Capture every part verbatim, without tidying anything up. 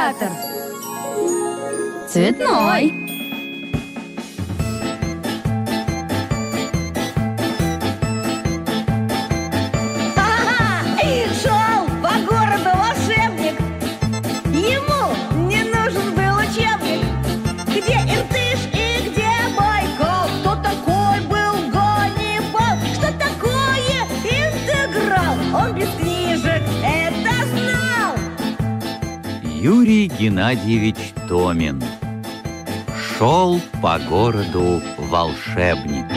театр? Цветной. Шел по городу волшебник. Ему не нужен был учебник. Где Иртыш и где Байкал? Кто такой был Ганнибал? Что такое интеграл? Он без книжек это знал. Юрий Геннадьевич Томин. Шел по городу волшебник.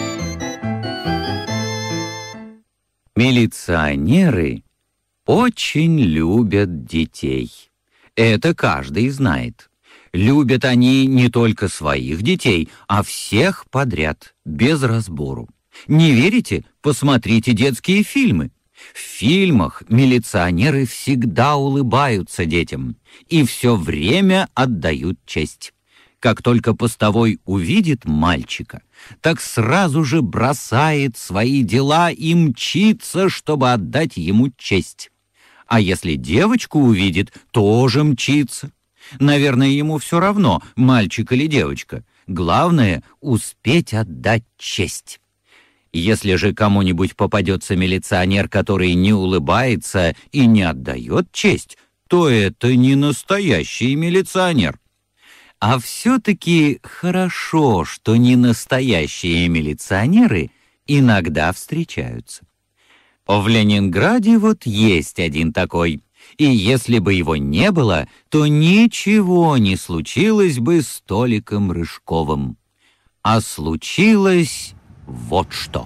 Милиционеры очень любят детей. Это каждый знает. Любят они не только своих детей, а всех подряд, без разбору. Не верите? Посмотрите детские фильмы. В фильмах милиционеры всегда улыбаются детям и все время отдают честь. Как только постовой увидит мальчика, так сразу же бросает свои дела и мчится, чтобы отдать ему честь. А если девочку увидит, тоже мчится. Наверное, ему все равно, мальчик или девочка. Главное — успеть отдать честь. Если же кому-нибудь попадется милиционер, который не улыбается и не отдает честь, то это не настоящий милиционер. А все-таки хорошо, что не настоящие милиционеры иногда встречаются. В Ленинграде вот есть один такой, и если бы его не было, то ничего не случилось бы с Толиком Рыжковым. А случилось вот что.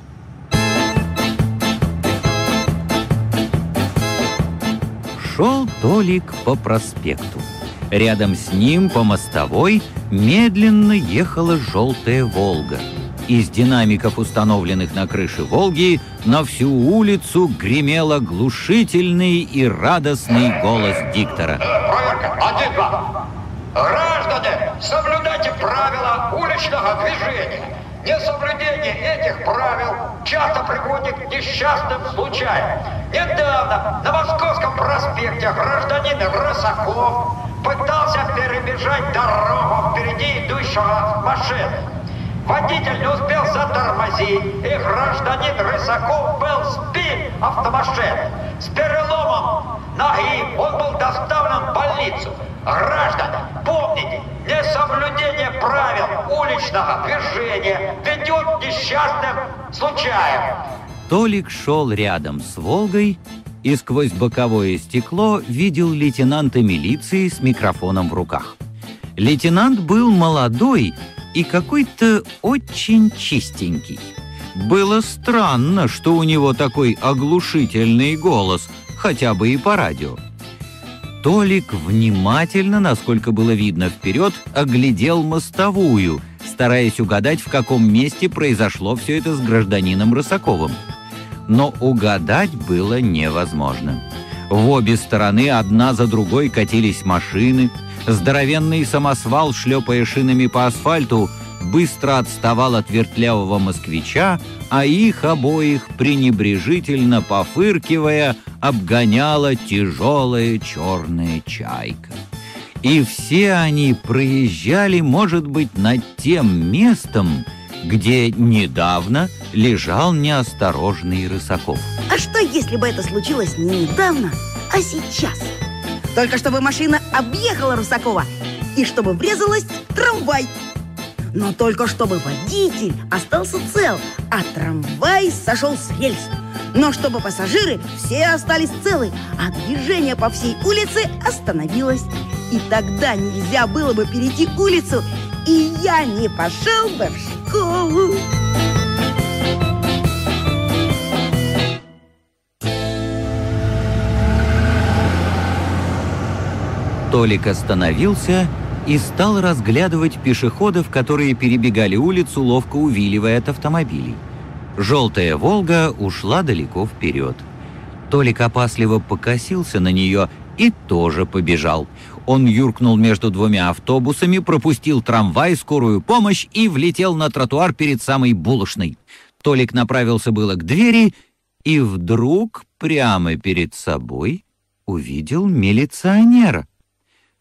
Шел Толик по проспекту. Рядом с ним по мостовой медленно ехала желтая «Волга». Из динамиков, установленных на крыше «Волги», на всю улицу гремел оглушительный и радостный голос диктора. Проверка. Один-два. Граждане, соблюдайте правила уличного движения. Несоблюдение этих правил часто приводит к несчастным случаям. Недавно на Московском проспекте гражданин Рысаков пытался перебежать дорогу впереди идущего машины. Водитель не успел затормозить, и гражданин Рысаков был сбит автомашиной. С переломом ноги он был доставлен в больницу. Граждане, помните, несоблюдение правил уличного движения ведет к несчастным случаям. Толик шел рядом с «Волгой» и сквозь боковое стекло видел лейтенанта милиции с микрофоном в руках. Лейтенант был молодой и какой-то очень чистенький. Было странно, что у него такой оглушительный голос, хотя бы и по радио. Толик внимательно, насколько было видно вперед, оглядел мостовую, стараясь угадать, в каком месте произошло все это с гражданином Рысаковым. Но угадать было невозможно. В обе стороны одна за другой катились машины. Здоровенный самосвал, шлепая шинами по асфальту, быстро отставал от вертлявого москвича, а их обоих, пренебрежительно пофыркивая, обгоняла тяжелая черная чайка. И все они проезжали, может быть, над тем местом, где недавно лежал неосторожный Рысаков. А что, если бы это случилось не недавно, а сейчас? Только чтобы машина объехала Рысакова и чтобы врезалась в трамвай. Но только чтобы водитель остался цел, а трамвай сошел с рельс. Но чтобы пассажиры все остались целы, а движение по всей улице остановилось. И тогда нельзя было бы перейти улицу, и я не пошел бы в школу. Толик остановился и стал разглядывать пешеходов, которые перебегали улицу, ловко увиливая от автомобилей. Желтая «Волга» ушла далеко вперед. Толик опасливо покосился на нее и тоже побежал. Он юркнул между двумя автобусами, пропустил трамвай, скорую помощь и влетел на тротуар перед самой булочной. Толик направился было к двери и вдруг прямо перед собой увидел милиционера.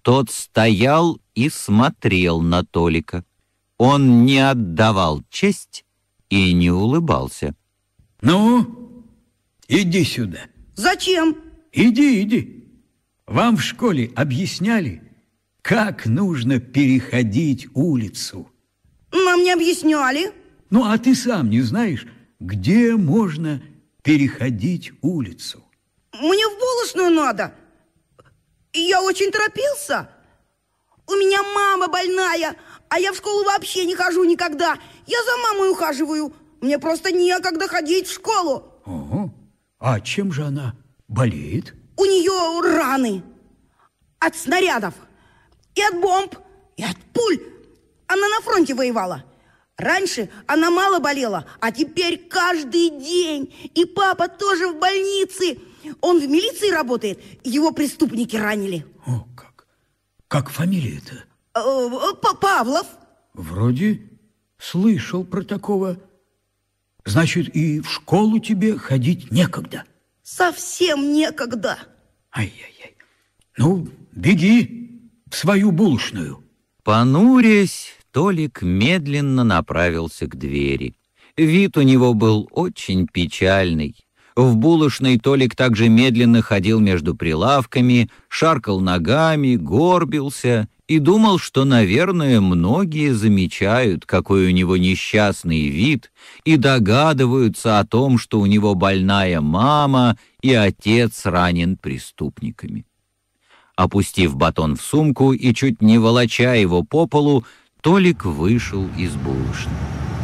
Тот стоял и смотрел на Толика. Он не отдавал честь и не улыбался. Ну, иди сюда. Зачем? Иди, иди. Вам в школе объясняли, как нужно переходить улицу? Нам не объясняли. Ну, а ты сам не знаешь, где можно переходить улицу? Мне в булочную надо. Я очень торопился. У меня мама больная, а я в школу вообще не хожу никогда. Я за мамой ухаживаю. Мне просто некогда ходить в школу. Ого. А чем же она болеет? У нее раны. От снарядов. И от бомб. И от пуль. Она на фронте воевала. Раньше она мало болела, а теперь каждый день. И папа тоже в больнице. Он в милиции работает. Его преступники ранили. О, как. Как фамилия-то? Павлов. Вроде слышал про такого. Значит, и в школу тебе ходить некогда. Совсем некогда. Ай-яй-яй. Ну, беги в свою булочную. Понурясь, Толик медленно направился к двери. Вид у него был очень печальный. В булочной Толик также медленно ходил между прилавками, шаркал ногами, горбился и думал, что, наверное, многие замечают, какой у него несчастный вид, и догадываются о том, что у него больная мама и отец ранен преступниками. Опустив батон в сумку и чуть не волоча его по полу, Толик вышел из булочной.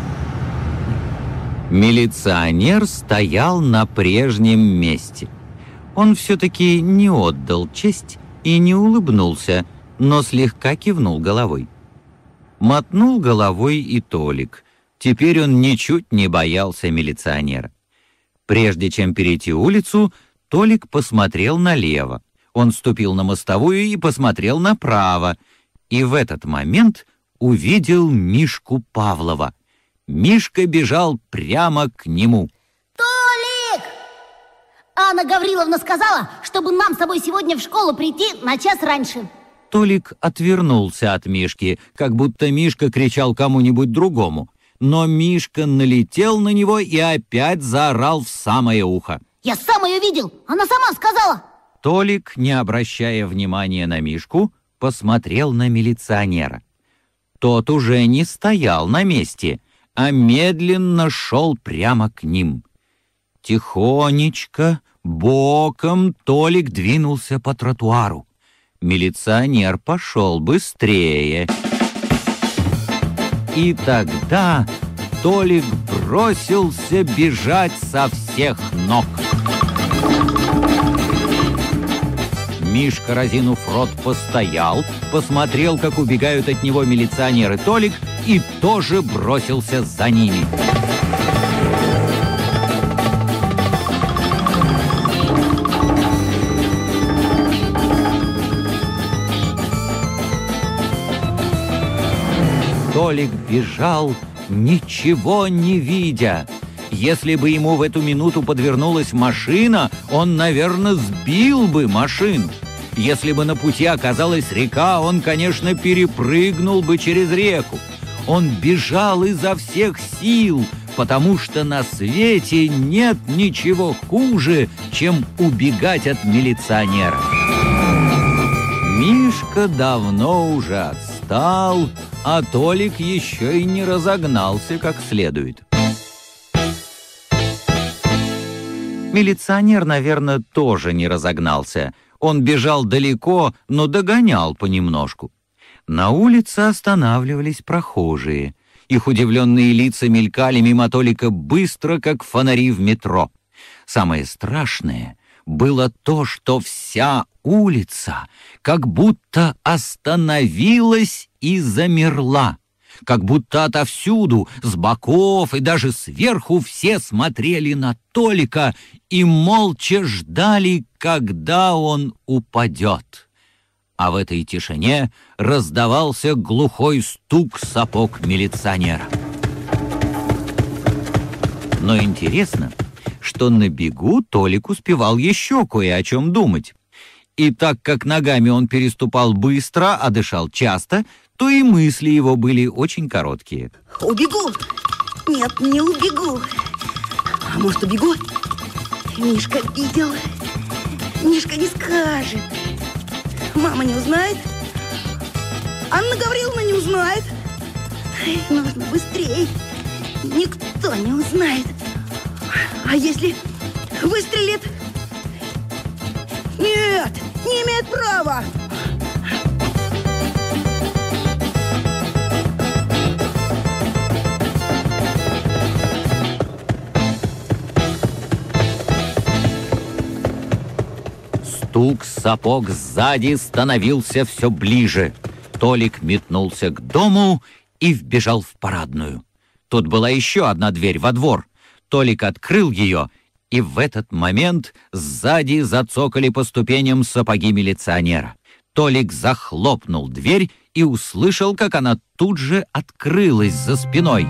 Милиционер стоял на прежнем месте. Он все-таки не отдал честь и не улыбнулся, но слегка кивнул головой. Мотнул головой и Толик. Теперь он ничуть не боялся милиционера. Прежде чем перейти улицу, Толик посмотрел налево. Он ступил на мостовую и посмотрел направо. И в этот момент увидел Мишку Павлова. Мишка бежал прямо к нему. Толик! Анна Гавриловна сказала, чтобы нам с тобой сегодня в школу прийти на час раньше. Толик отвернулся от Мишки, как будто Мишка кричал кому-нибудь другому. Но Мишка налетел на него и опять заорал в самое ухо. Я сам ее видел, она сама сказала. Толик, не обращая внимания на Мишку, посмотрел на милиционера. Тот уже не стоял на месте, а медленно шел прямо к ним. Тихонечко, боком Толик двинулся по тротуару. Милиционер пошел быстрее. И тогда Толик бросился бежать со всех ног. Мишка, разинув рот, постоял, посмотрел, как убегают от него милиционеры Толик, и тоже бросился за ними. Толик бежал, ничего не видя. Если бы ему в эту минуту подвернулась машина, он, наверное, сбил бы машину. Если бы на пути оказалась река, он, конечно, перепрыгнул бы через реку. Он бежал изо всех сил, потому что на свете нет ничего хуже, чем убегать от милиционера. Мишка давно уже отстал, а Толик еще и не разогнался как следует. Милиционер, наверное, тоже не разогнался. Он бежал далеко, но догонял понемножку. На улице останавливались прохожие. Их удивленные лица мелькали мимо Толика быстро, как фонари в метро. Самое страшное было то, что вся улица как будто остановилась и замерла. Как будто отовсюду, с боков и даже сверху все смотрели на Толика и молча ждали, когда он упадет. А в этой тишине раздавался глухой стук сапог милиционера. Но интересно, что на бегу Толик успевал еще кое о чем думать. И так как ногами он переступал быстро, а дышал часто, то и мысли его были очень короткие. Убегу? Нет, не убегу. А может, убегу? Мишка видел. Мишка не скажет. Мама не узнает. Анна Гавриловна не узнает. Нужно быстрее. Никто не узнает. А если выстрелит? Нет, не имеет права. Стук сапог сзади становился все ближе. Толик метнулся к дому и вбежал в парадную. Тут была еще одна дверь во двор. Толик открыл ее, и в этот момент сзади зацокали по ступеням сапоги милиционера. Толик захлопнул дверь и услышал, как она тут же открылась за спиной.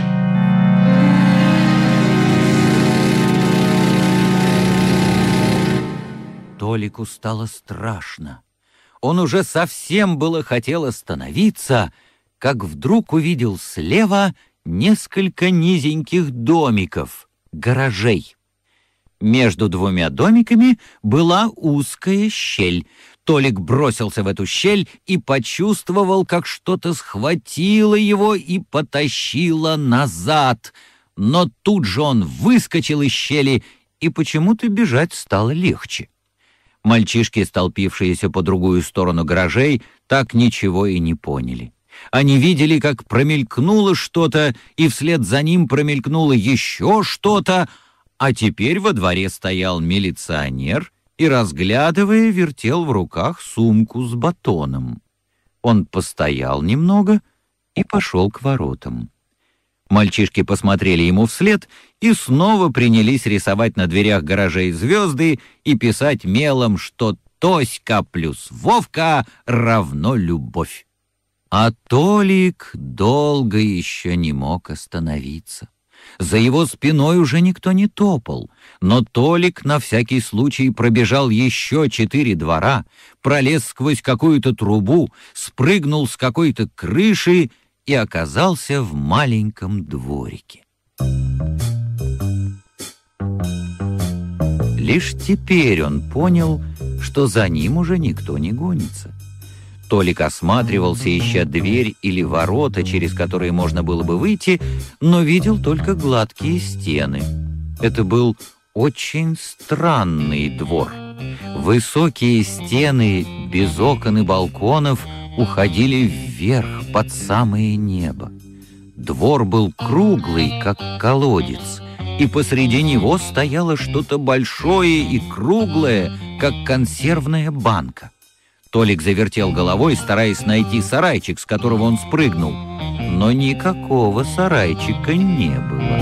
Толику стало страшно. Он уже совсем было хотел остановиться, как вдруг увидел слева несколько низеньких домиков, гаражей. Между двумя домиками была узкая щель. Толик бросился в эту щель и почувствовал, как что-то схватило его и потащило назад. Но тут же он выскочил из щели, и почему-то бежать стало легче. Мальчишки, столпившиеся по другую сторону гаражей, так ничего и не поняли. Они видели, как промелькнуло что-то, и вслед за ним промелькнуло еще что-то, а теперь во дворе стоял милиционер и, разглядывая, вертел в руках сумку с батоном. Он постоял немного и пошел к воротам. Мальчишки посмотрели ему вслед и снова принялись рисовать на дверях гаражей звезды и писать мелом, что Тоська плюс Вовка равно любовь. А Толик долго еще не мог остановиться. За его спиной уже никто не топал, но Толик на всякий случай пробежал еще четыре двора, пролез сквозь какую-то трубу, спрыгнул с какой-то крыши и оказался в маленьком дворике. Лишь теперь он понял, что за ним уже никто не гонится. Толик осматривался, ища дверь или ворота, через которые можно было бы выйти, но видел только гладкие стены. Это был очень странный двор. Высокие стены без окон и балконов уходили вверх под самое небо. Двор был круглый, как колодец, и посреди него стояло что-то большое и круглое, как консервная банка. Толик завертел головой, стараясь найти сарайчик, с которого он спрыгнул, но никакого сарайчика не было.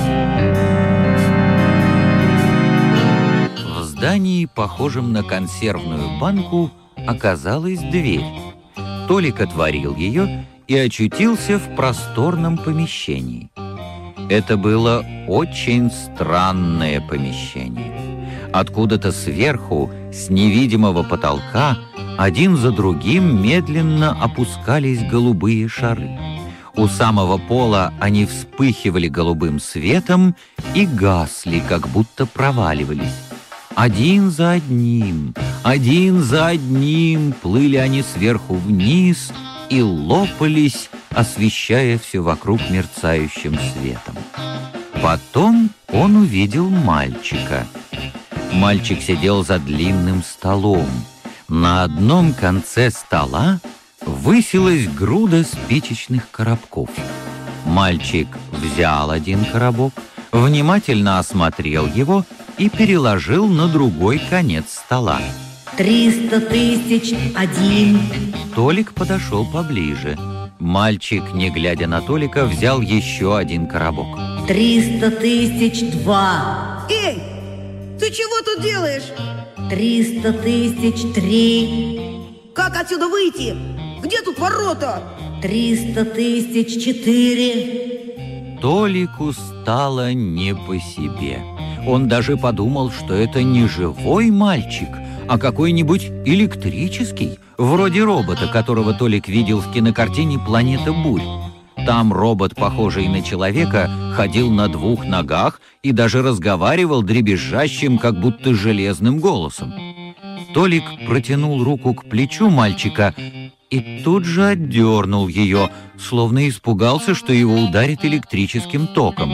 В здании, похожем на консервную банку, оказалась дверь. Толик отворил ее и очутился в просторном помещении. Это было очень странное помещение. Откуда-то сверху, с невидимого потолка, один за другим медленно опускались голубые шары. У самого пола они вспыхивали голубым светом и гасли, как будто проваливались. Один за одним, один за одним плыли они сверху вниз и лопались, освещая все вокруг мерцающим светом. Потом он увидел мальчика. Мальчик сидел за длинным столом. На одном конце стола высилась груда спичечных коробков. Мальчик взял один коробок, внимательно осмотрел его и переложил на другой конец стола. Триста тысяч один. Толик подошел поближе. Мальчик, не глядя на Толика, взял еще один коробок. Триста тысяч два. Эй, ты чего тут делаешь? Триста тысяч три. Как отсюда выйти? Где тут ворота? Триста тысяч четыре. Толику стало не по себе. Он даже подумал, что это не живой мальчик, а какой-нибудь электрический, вроде робота, которого Толик видел в кинокартине «Планета бурь». Там робот, похожий на человека, ходил на двух ногах и даже разговаривал дребезжащим, как будто железным голосом. Толик протянул руку к плечу мальчика и тут же отдернул ее, словно испугался, что его ударит электрическим током.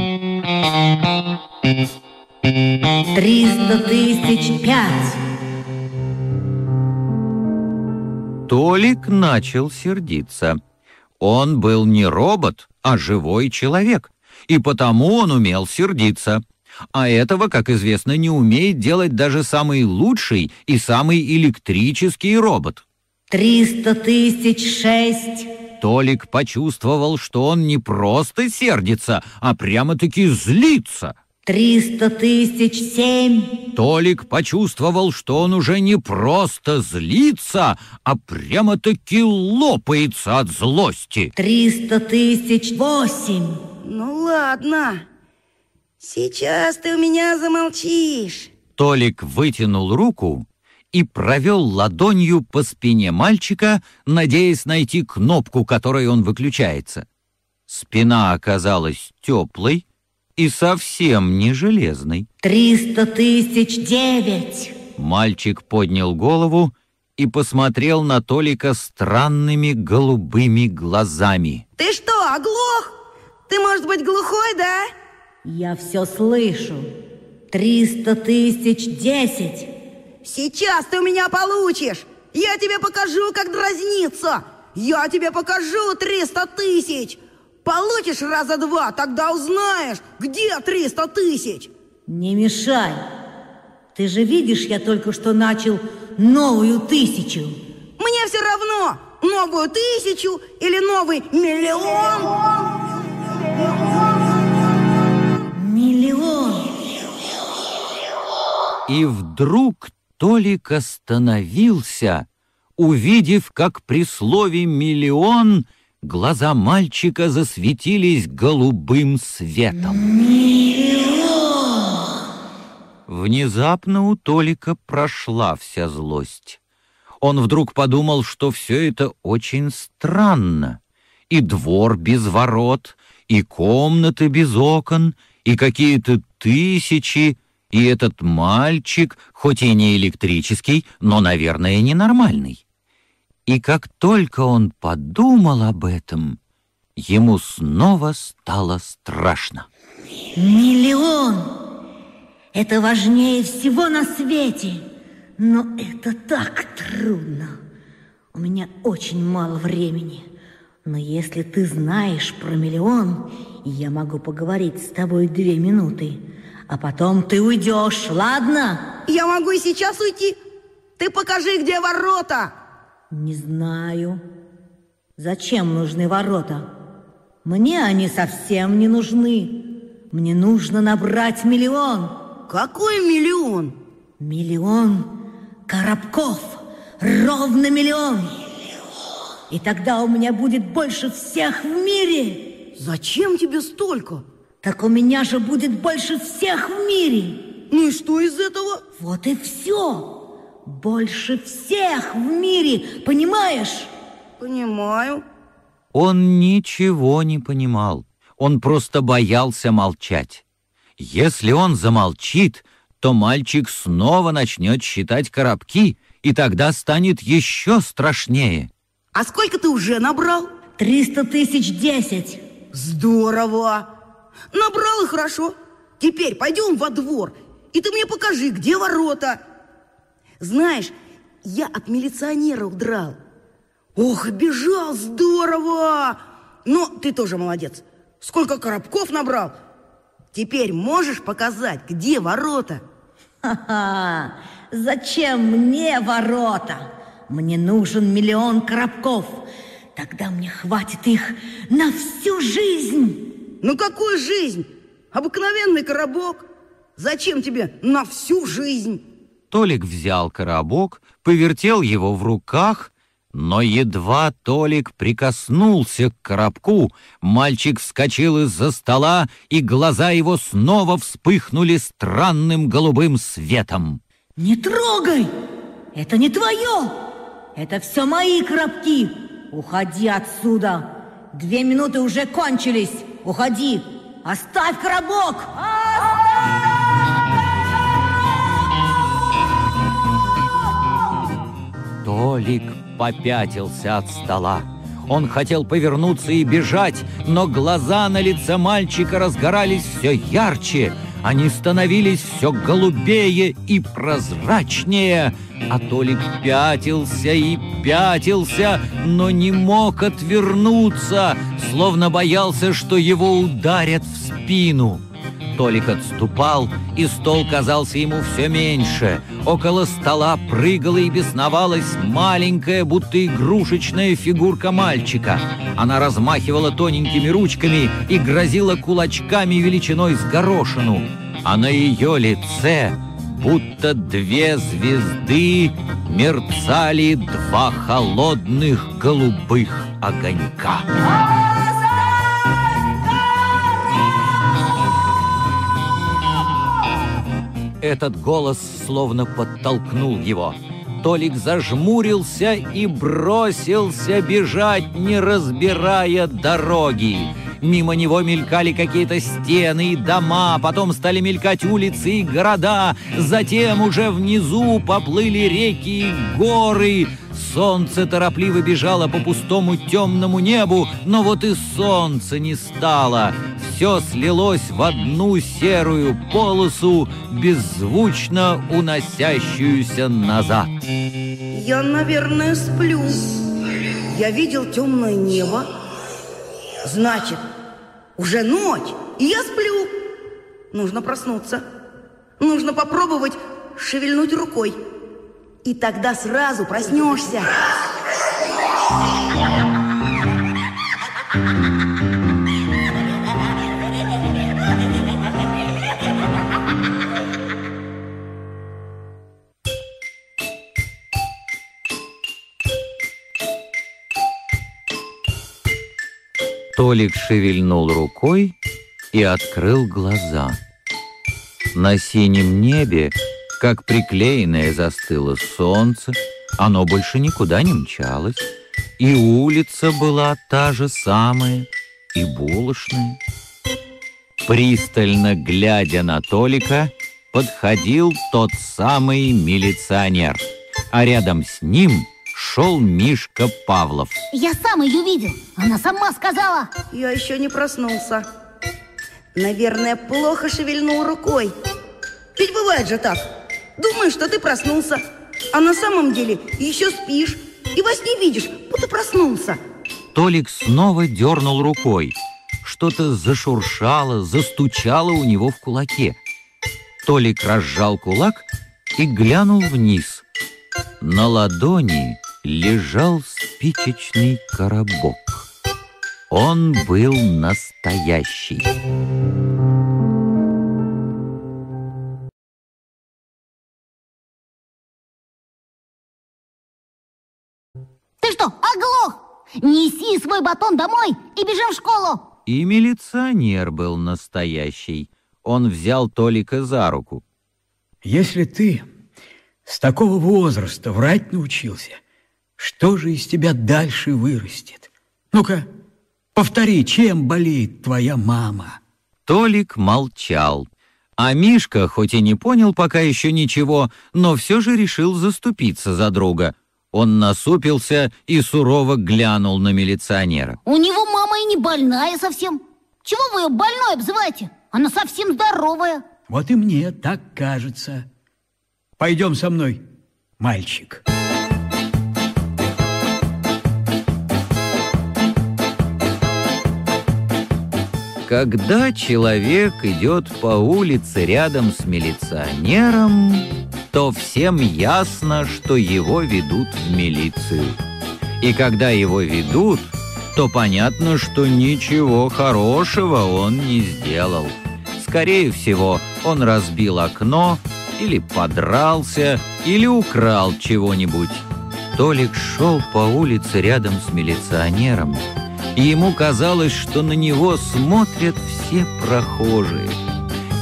Триста тысяч пять. Толик начал сердиться. Он был не робот, а живой человек, и потому он умел сердиться. А этого, как известно, не умеет делать даже самый лучший и самый электрический робот. Триста тысяч шесть. Толик почувствовал, что он не просто сердится, а прямо-таки злится. Триста тысяч семь. Толик почувствовал, что он уже не просто злится, а прямо-таки лопается от злости. Триста тысяч восемь. Ну ладно, сейчас ты у меня замолчишь. Толик вытянул руку и провел ладонью по спине мальчика, надеясь найти кнопку, которой он выключается. Спина оказалась теплой и совсем не железной. Триста тысяч девять. Мальчик поднял голову и посмотрел на Толика странными голубыми глазами. Ты что, оглох? Ты, может быть, глухой, да? Я все слышу. Триста тысяч десять. Сейчас ты у меня получишь. Я тебе покажу, как дразниться. Я тебе покажу триста тысяч. Получишь раза два, тогда узнаешь, где триста тысяч. Не мешай. Ты же видишь, я только что начал новую тысячу. Мне все равно, новую тысячу или новый миллион. Миллион. И вдруг Толик остановился, увидев, как при слове «миллион» глаза мальчика засветились голубым светом. Внезапно у Толика прошла вся злость. Он вдруг подумал, что все это очень странно. И двор без ворот, и комнаты без окон, и какие-то тысячи, и этот мальчик, хоть и не электрический, но, наверное, ненормальный. И как только он подумал об этом, ему снова стало страшно. Миллион. Это важнее всего на свете. Но это так трудно. У меня очень мало времени. Но если ты знаешь про миллион, я могу поговорить с тобой две минуты. А потом ты уйдешь, ладно? Я могу и сейчас уйти. Ты покажи, где ворота. Не знаю. Зачем нужны ворота? Мне они совсем не нужны. Мне нужно набрать миллион. Какой миллион? Миллион коробков. Ровно миллион. И тогда у меня будет больше всех в мире. Зачем тебе столько? Так у меня же будет больше всех в мире. Ну и что из этого? Вот и все. Больше всех в мире, понимаешь? Понимаю. Он ничего не понимал. Он просто боялся молчать. Если он замолчит, то мальчик снова начнет считать коробки, и тогда станет еще страшнее. А сколько ты уже набрал? Триста тысяч десять. Здорово. Набрал и хорошо. Теперь пойдем во двор, и ты мне покажи, где ворота. Знаешь, я от милиционера удрал. Ох, бежал, здорово. Но ты тоже молодец. Сколько коробков набрал. Теперь можешь показать, где ворота? Ха-ха. Зачем мне ворота? Мне нужен миллион коробков. Тогда мне хватит их на всю жизнь. Ну какую жизнь? Обыкновенный коробок. Зачем тебе на всю жизнь? Толик взял коробок, повертел его в руках, но едва Толик прикоснулся к коробку, мальчик вскочил из-за стола, и глаза его снова вспыхнули странным голубым светом. Не трогай! Это не твое! Это все мои коробки! Уходи отсюда! Две минуты уже кончились! Уходи! Оставь коробок! Толик попятился от стола. Он хотел повернуться и бежать, но глаза на лице мальчика разгорались все ярче. Они становились все голубее и прозрачнее. А Толик пятился и пятился, но не мог отвернуться, словно боялся, что его ударят в спину. Толик отступал, и стол казался ему все меньше. Около стола прыгала и бесновалась маленькая, будто игрушечная фигурка мальчика. Она размахивала тоненькими ручками и грозила кулачками величиной с горошину. А на ее лице, будто две звезды, мерцали два холодных голубых огонька. Этот голос словно подтолкнул его. Толик зажмурился и бросился бежать, не разбирая дороги. Мимо него мелькали какие-то стены и дома, потом стали мелькать улицы и города, затем уже внизу поплыли реки и горы. Солнце торопливо бежало по пустому темному небу, но вот и солнца не стало. Все слилось в одну серую полосу, беззвучно уносящуюся назад. Я, наверное, сплю. Я видел темное небо. Значит, уже ночь, и я сплю. Нужно проснуться. Нужно попробовать шевельнуть рукой. И тогда сразу проснешься. Толик шевельнул рукой и открыл глаза. На синем небе, как приклеенное, застыло солнце, оно больше никуда не мчалось, и улица была та же самая, и булочная. Пристально глядя на Толика, подходил тот самый милиционер, а рядом с ним шел Мишка Павлов. Я сам ее видел, она сама сказала. Я еще не проснулся. Наверное, плохо шевельнул рукой. Ведь бывает же так. Думаешь, что ты проснулся, а на самом деле еще спишь и во сне видишь, будто проснулся. Толик снова дернул рукой. Что-то зашуршало, застучало у него в кулаке. Толик разжал кулак и глянул вниз. На ладони лежал спичечный коробок. Он был настоящий. Ты что, оглох? Неси свой батон домой и бежим в школу. И милиционер был настоящий. Он взял Толика за руку. Если ты с такого возраста врать научился, что же из тебя дальше вырастет? Ну-ка, повтори, чем болеет твоя мама? Толик молчал. А Мишка, хоть и не понял пока еще ничего, но все же решил заступиться за друга. Он насупился и сурово глянул на милиционера. У него мама и не больная совсем. Чего вы ее больной обзываете? Она совсем здоровая. Вот и мне так кажется. Пойдем со мной, мальчик. Когда человек идет по улице рядом с милиционером, то всем ясно, что его ведут в милицию. И когда его ведут, то понятно, что ничего хорошего он не сделал. Скорее всего, он разбил окно, или подрался, или украл чего-нибудь. Толик шел по улице рядом с милиционером, и ему казалось, что на него смотрят все прохожие.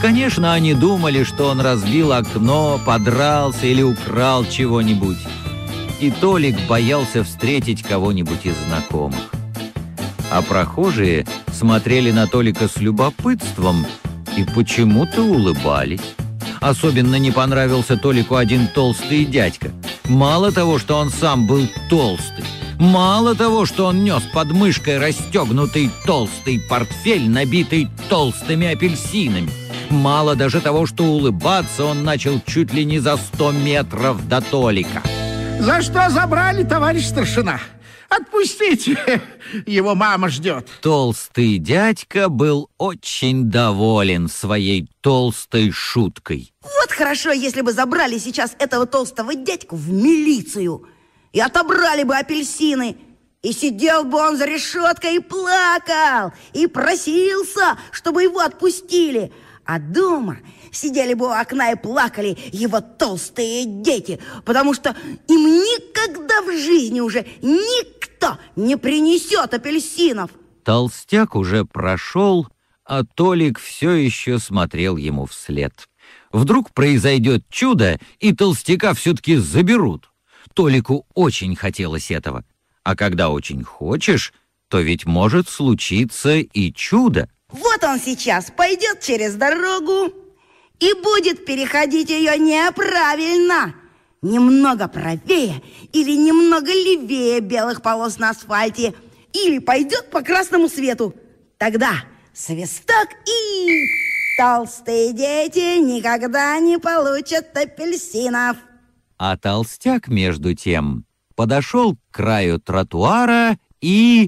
Конечно, они думали, что он разбил окно, подрался или украл чего-нибудь. И Толик боялся встретить кого-нибудь из знакомых. А прохожие смотрели на Толика с любопытством и почему-то улыбались. Особенно не понравился Толику один толстый дядька. Мало того, что он сам был толстый, мало того, что он нес под мышкой расстегнутый толстый портфель, набитый толстыми апельсинами, мало даже того, что улыбаться он начал чуть ли не за сто метров до Толика. За что забрали, товарищ старшина? Отпустите, его мама ждет. Толстый дядька был очень доволен своей толстой шуткой. Вот хорошо, если бы забрали сейчас этого толстого дядьку в милицию и отобрали бы апельсины. И сидел бы он за решеткой и плакал, и просился, чтобы его отпустили. А дома сидели бы у окна и плакали его толстые дети, потому что им никогда в жизни уже никто не принесет апельсинов. Толстяк уже прошел, а Толик все еще смотрел ему вслед. Вдруг произойдет чудо, и толстяка все-таки заберут. Толику очень хотелось этого. А когда очень хочешь, то ведь может случиться и чудо. Вот он сейчас пойдет через дорогу и будет переходить ее неправильно. Немного правее или немного левее белых полос на асфальте. Или пойдет по красному свету. Тогда свисток и... толстые дети никогда не получат апельсинов. А толстяк, между тем, подошел к краю тротуара и...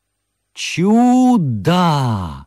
Чудо!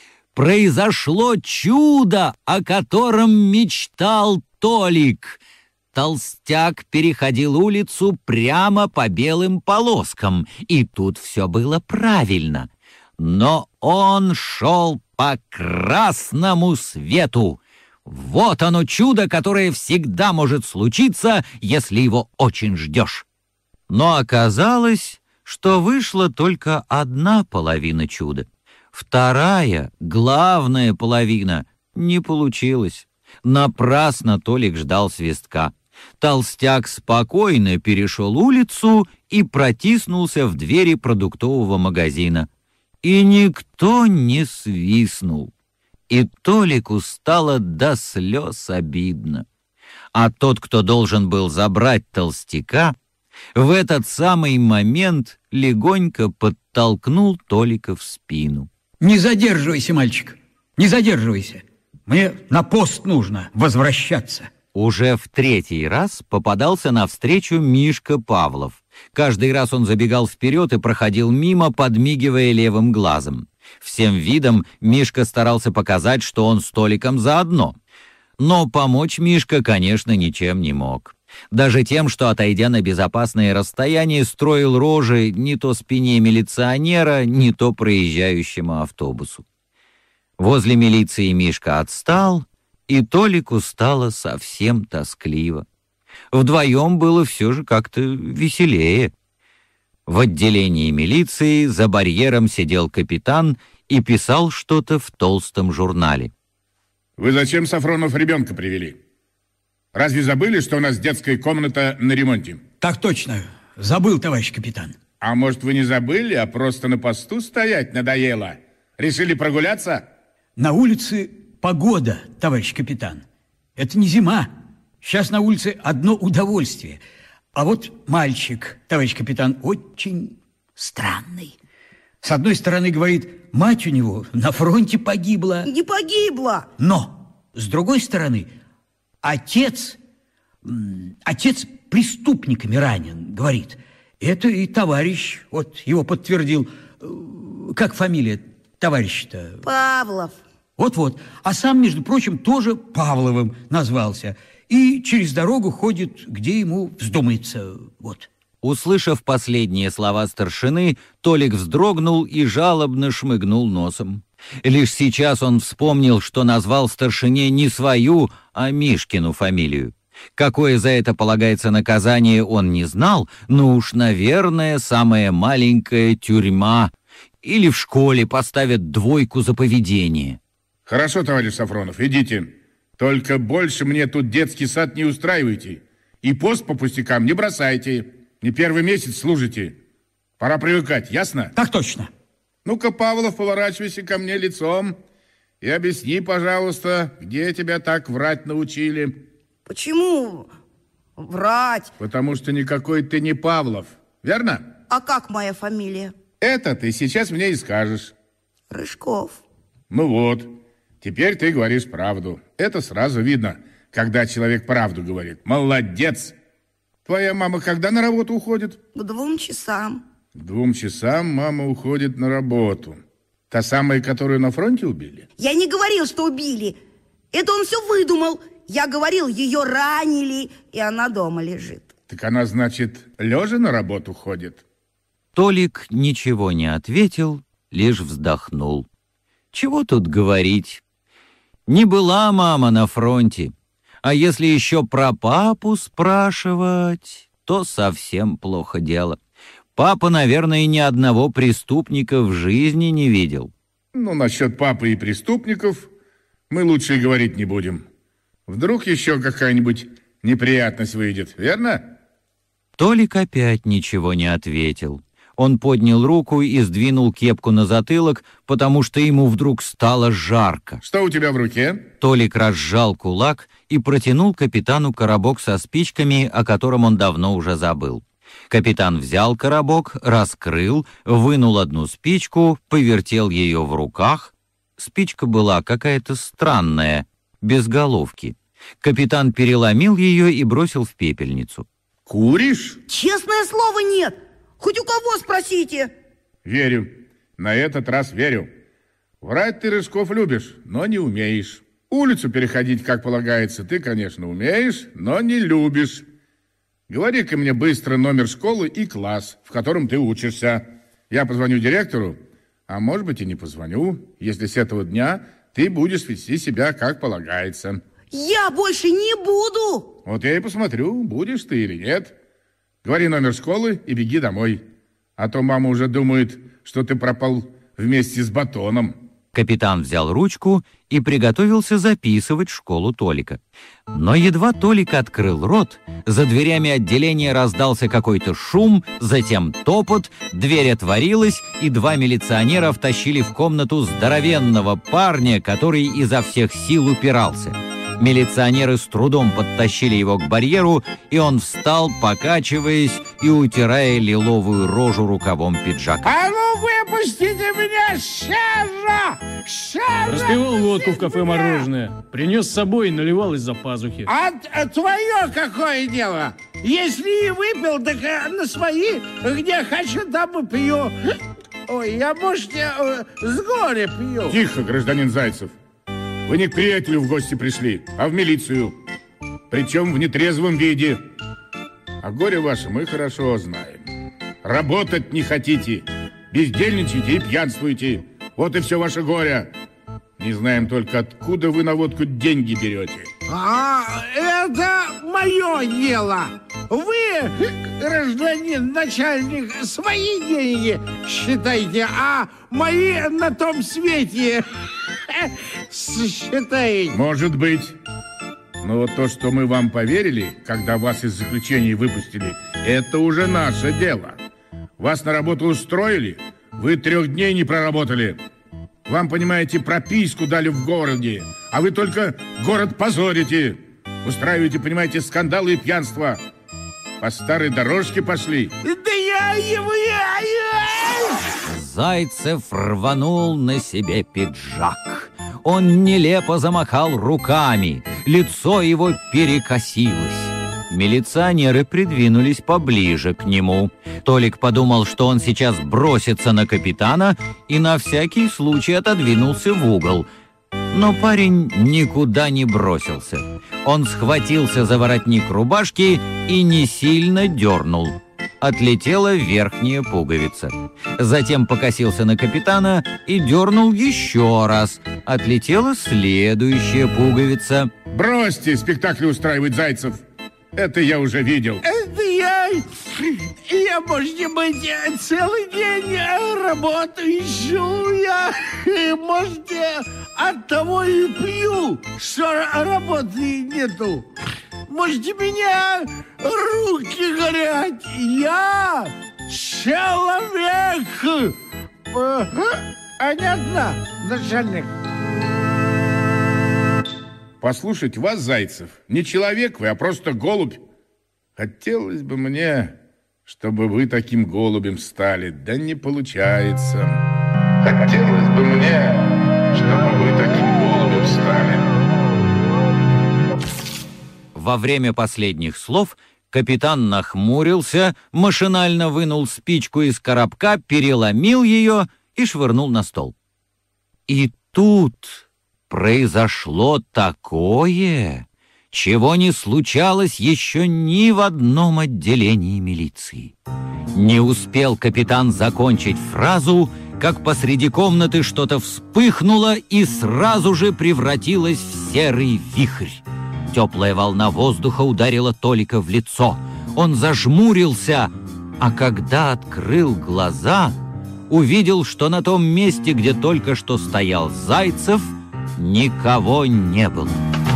Произошло чудо, о котором мечтал Толик. Толстяк переходил улицу прямо по белым полоскам, и тут все было правильно. Но он шел по красному свету. Вот оно чудо, которое всегда может случиться, если его очень ждешь. Но оказалось, что вышла только одна половина чуда. Вторая, главная половина, не получилась. Напрасно Толик ждал свистка. Толстяк спокойно перешел улицу и протиснулся в двери продуктового магазина. И никто не свистнул. И Толику стало до слез обидно. А тот, кто должен был забрать толстяка, в этот самый момент легонько подтолкнул Толика в спину. Не задерживайся, мальчик, не задерживайся. Мне на пост нужно возвращаться. Уже в третий раз попадался навстречу Мишка Павлов. Каждый раз он забегал вперед и проходил мимо, подмигивая левым глазом. Всем видом Мишка старался показать, что он с Толиком заодно. Но помочь Мишка, конечно, ничем не мог. Даже тем, что, отойдя на безопасное расстояние, строил рожи не то спине милиционера, не то проезжающему автобусу. Возле милиции Мишка отстал, и Толику стало совсем тоскливо. Вдвоем было все же как-то веселее. В отделении милиции за барьером сидел капитан и писал что-то в толстом журнале. Вы зачем, Сафронов, ребенка привели? Разве забыли, что у нас детская комната на ремонте? Так точно, забыл, товарищ капитан. А может, вы не забыли, а просто на посту стоять надоело? Решили прогуляться? На улице погода, товарищ капитан. Это не зима. Сейчас на улице одно удовольствие. А вот мальчик, товарищ капитан, очень странный. С одной стороны, говорит, мать у него на фронте погибла. Не погибла. Но, с другой стороны, отец, отец преступниками ранен, говорит. Это и товарищ, вот его подтвердил. Как фамилия товарища-то? Павлов. Вот-вот. А сам, между прочим, тоже Павловым назвался. И через дорогу ходит, где ему вздумается. Вот. Услышав последние слова старшины, Толик вздрогнул и жалобно шмыгнул носом. Лишь сейчас он вспомнил, что назвал старшине не свою, а Мишкину фамилию. Какое за это полагается наказание, он не знал, но уж, наверное, самая маленькая тюрьма. Или в школе поставят двойку за поведение. Хорошо, товарищ Сафронов, идите. Только больше мне тут детский сад не устраивайте. И пост по пустякам не бросайте. Не первый месяц служите. Пора привыкать, ясно? Так точно. Ну-ка, Павлов, поворачивайся ко мне лицом и объясни, пожалуйста, где тебя так врать научили. Почему врать? Потому что никакой ты не Павлов, верно? А как моя фамилия? Это ты сейчас мне и скажешь. Рыжков. Ну вот, теперь ты говоришь правду. Это сразу видно, когда человек правду говорит. Молодец! Твоя мама когда на работу уходит? К двум часам. К двум часам мама уходит на работу. Та самая, которую на фронте убили? Я не говорил, что убили. Это он все выдумал. Я говорил, ее ранили, и она дома лежит. Так она, значит, лежа на работу ходит? Толик ничего не ответил, лишь вздохнул. Чего тут говорить? Не была мама на фронте. А если еще про папу спрашивать, то совсем плохо дело. Папа, наверное, ни одного преступника в жизни не видел. Ну, насчет папы и преступников мы лучше и говорить не будем. Вдруг еще какая-нибудь неприятность выйдет, верно? Толик опять ничего не ответил. Он поднял руку и сдвинул кепку на затылок, потому что ему вдруг стало жарко. Что у тебя в руке? Толик разжал кулак и протянул капитану коробок со спичками, о котором он давно уже забыл. Капитан взял коробок, раскрыл, вынул одну спичку, повертел ее в руках. Спичка была какая-то странная, без головки. Капитан переломил ее и бросил в пепельницу. Куришь? Честное слово, нет. Хоть у кого спросите. Верю. На этот раз верю. Врать ты, Рыжков, любишь, но не умеешь. Улицу переходить, как полагается, ты, конечно, умеешь, но не любишь. Говори-ка мне быстро номер школы и класс, в котором ты учишься. Я позвоню директору, а может быть и не позвоню, если с этого дня ты будешь вести себя, как полагается. Я больше не буду. Вот я и посмотрю, будешь ты или нет. Говори номер школы и беги домой. А то мама уже думает, что ты пропал вместе с батоном. Капитан взял ручку и приготовился записывать школу Толика. Но едва Толик открыл рот, за дверями отделения раздался какой-то шум, затем топот, дверь отворилась, и два милиционера втащили в комнату здоровенного парня, который изо всех сил упирался. Милиционеры с трудом подтащили его к барьеру, и он встал, покачиваясь и утирая лиловую рожу рукавом пиджака. А ну выпустите меня, щажа! Щажа! Распивал водку в кафе «Мороженое». Принес с собой и наливал из-за пазухи. А, а твое какое дело? Если и выпил, так на свои, где хочу, там и пью. Ой, я, может, я, с горя пью. Тихо, гражданин Зайцев. Вы не к приятелю в гости пришли, а в милицию. Причем в нетрезвом виде. А горе ваше мы хорошо знаем. Работать не хотите, бездельничаете и пьянствуете. Вот и все ваше горе. Не знаем только, откуда вы на водку деньги берете. А, это мое дело. Вы, гражданин начальник, свои деньги считайте, а мои на том свете считаете. Может быть. Но вот то, что мы вам поверили, когда вас из заключения выпустили, это уже наше дело. Вас на работу устроили, вы трех дней не проработали. Вам, понимаете, прописку дали в городе, а вы только город позорите. Устраиваете, понимаете, скандалы и пьянство. По старой дорожке пошли. Да я его... Я, я... Зайцев рванул на себе пиджак. Он нелепо замахал руками, лицо его перекосилось. Милиционеры придвинулись поближе к нему. Толик подумал, что он сейчас бросится на капитана, и на всякий случай отодвинулся в угол. Но парень никуда не бросился. Он схватился за воротник рубашки и не сильно дернул. Отлетела верхняя пуговица. Затем покосился на капитана и дернул еще раз. Отлетела следующая пуговица. Бросьте спектакль устраивать, Зайцев. Это я уже видел. Это я... Я я, может быть, целый день работаю я. Может, от того и пью, что работы нету. Может, у меня руки горят. Я человек. Понятно, начальник? Послушать вас, Зайцев, не человек вы, а просто голубь. Хотелось бы мне, чтобы вы таким голубем стали, да не получается. Хотелось бы мне, чтобы вы таким голубем стали. Во время последних слов капитан нахмурился, машинально вынул спичку из коробка, переломил ее и швырнул на стол. И тут произошло такое, чего не случалось еще ни в одном отделении милиции. Не успел капитан закончить фразу, как посреди комнаты что-то вспыхнуло и сразу же превратилось в серый вихрь. Теплая волна воздуха ударила Толика в лицо. Он зажмурился, а когда открыл глаза, увидел, что на том месте, где только что стоял Зайцев, никого не было.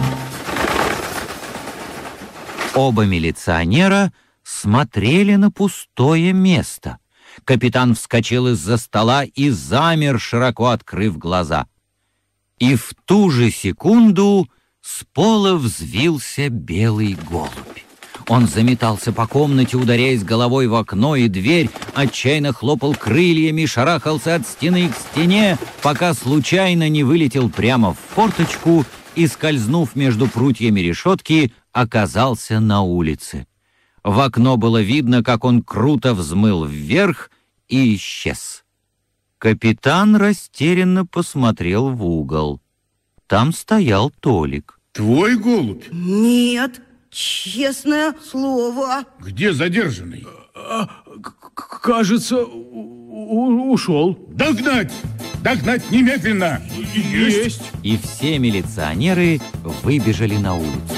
Оба милиционера смотрели на пустое место. Капитан вскочил из-за стола и замер, широко открыв глаза. И в ту же секунду с пола взвился белый голубь. Он заметался по комнате, ударяясь головой в окно и дверь, отчаянно хлопал крыльями, шарахался от стены к стене, пока случайно не вылетел прямо в форточку и, скользнув между прутьями решетки, оказался на улице. В окно было видно, как он круто взмыл вверх и исчез. Капитан растерянно посмотрел в угол. Там стоял Толик. Твой голубь? Нет, честное слово. Где задержанный? Кажется, у- ушел. Догнать! Догнать немедленно! Есть. И все милиционеры выбежали на улицу.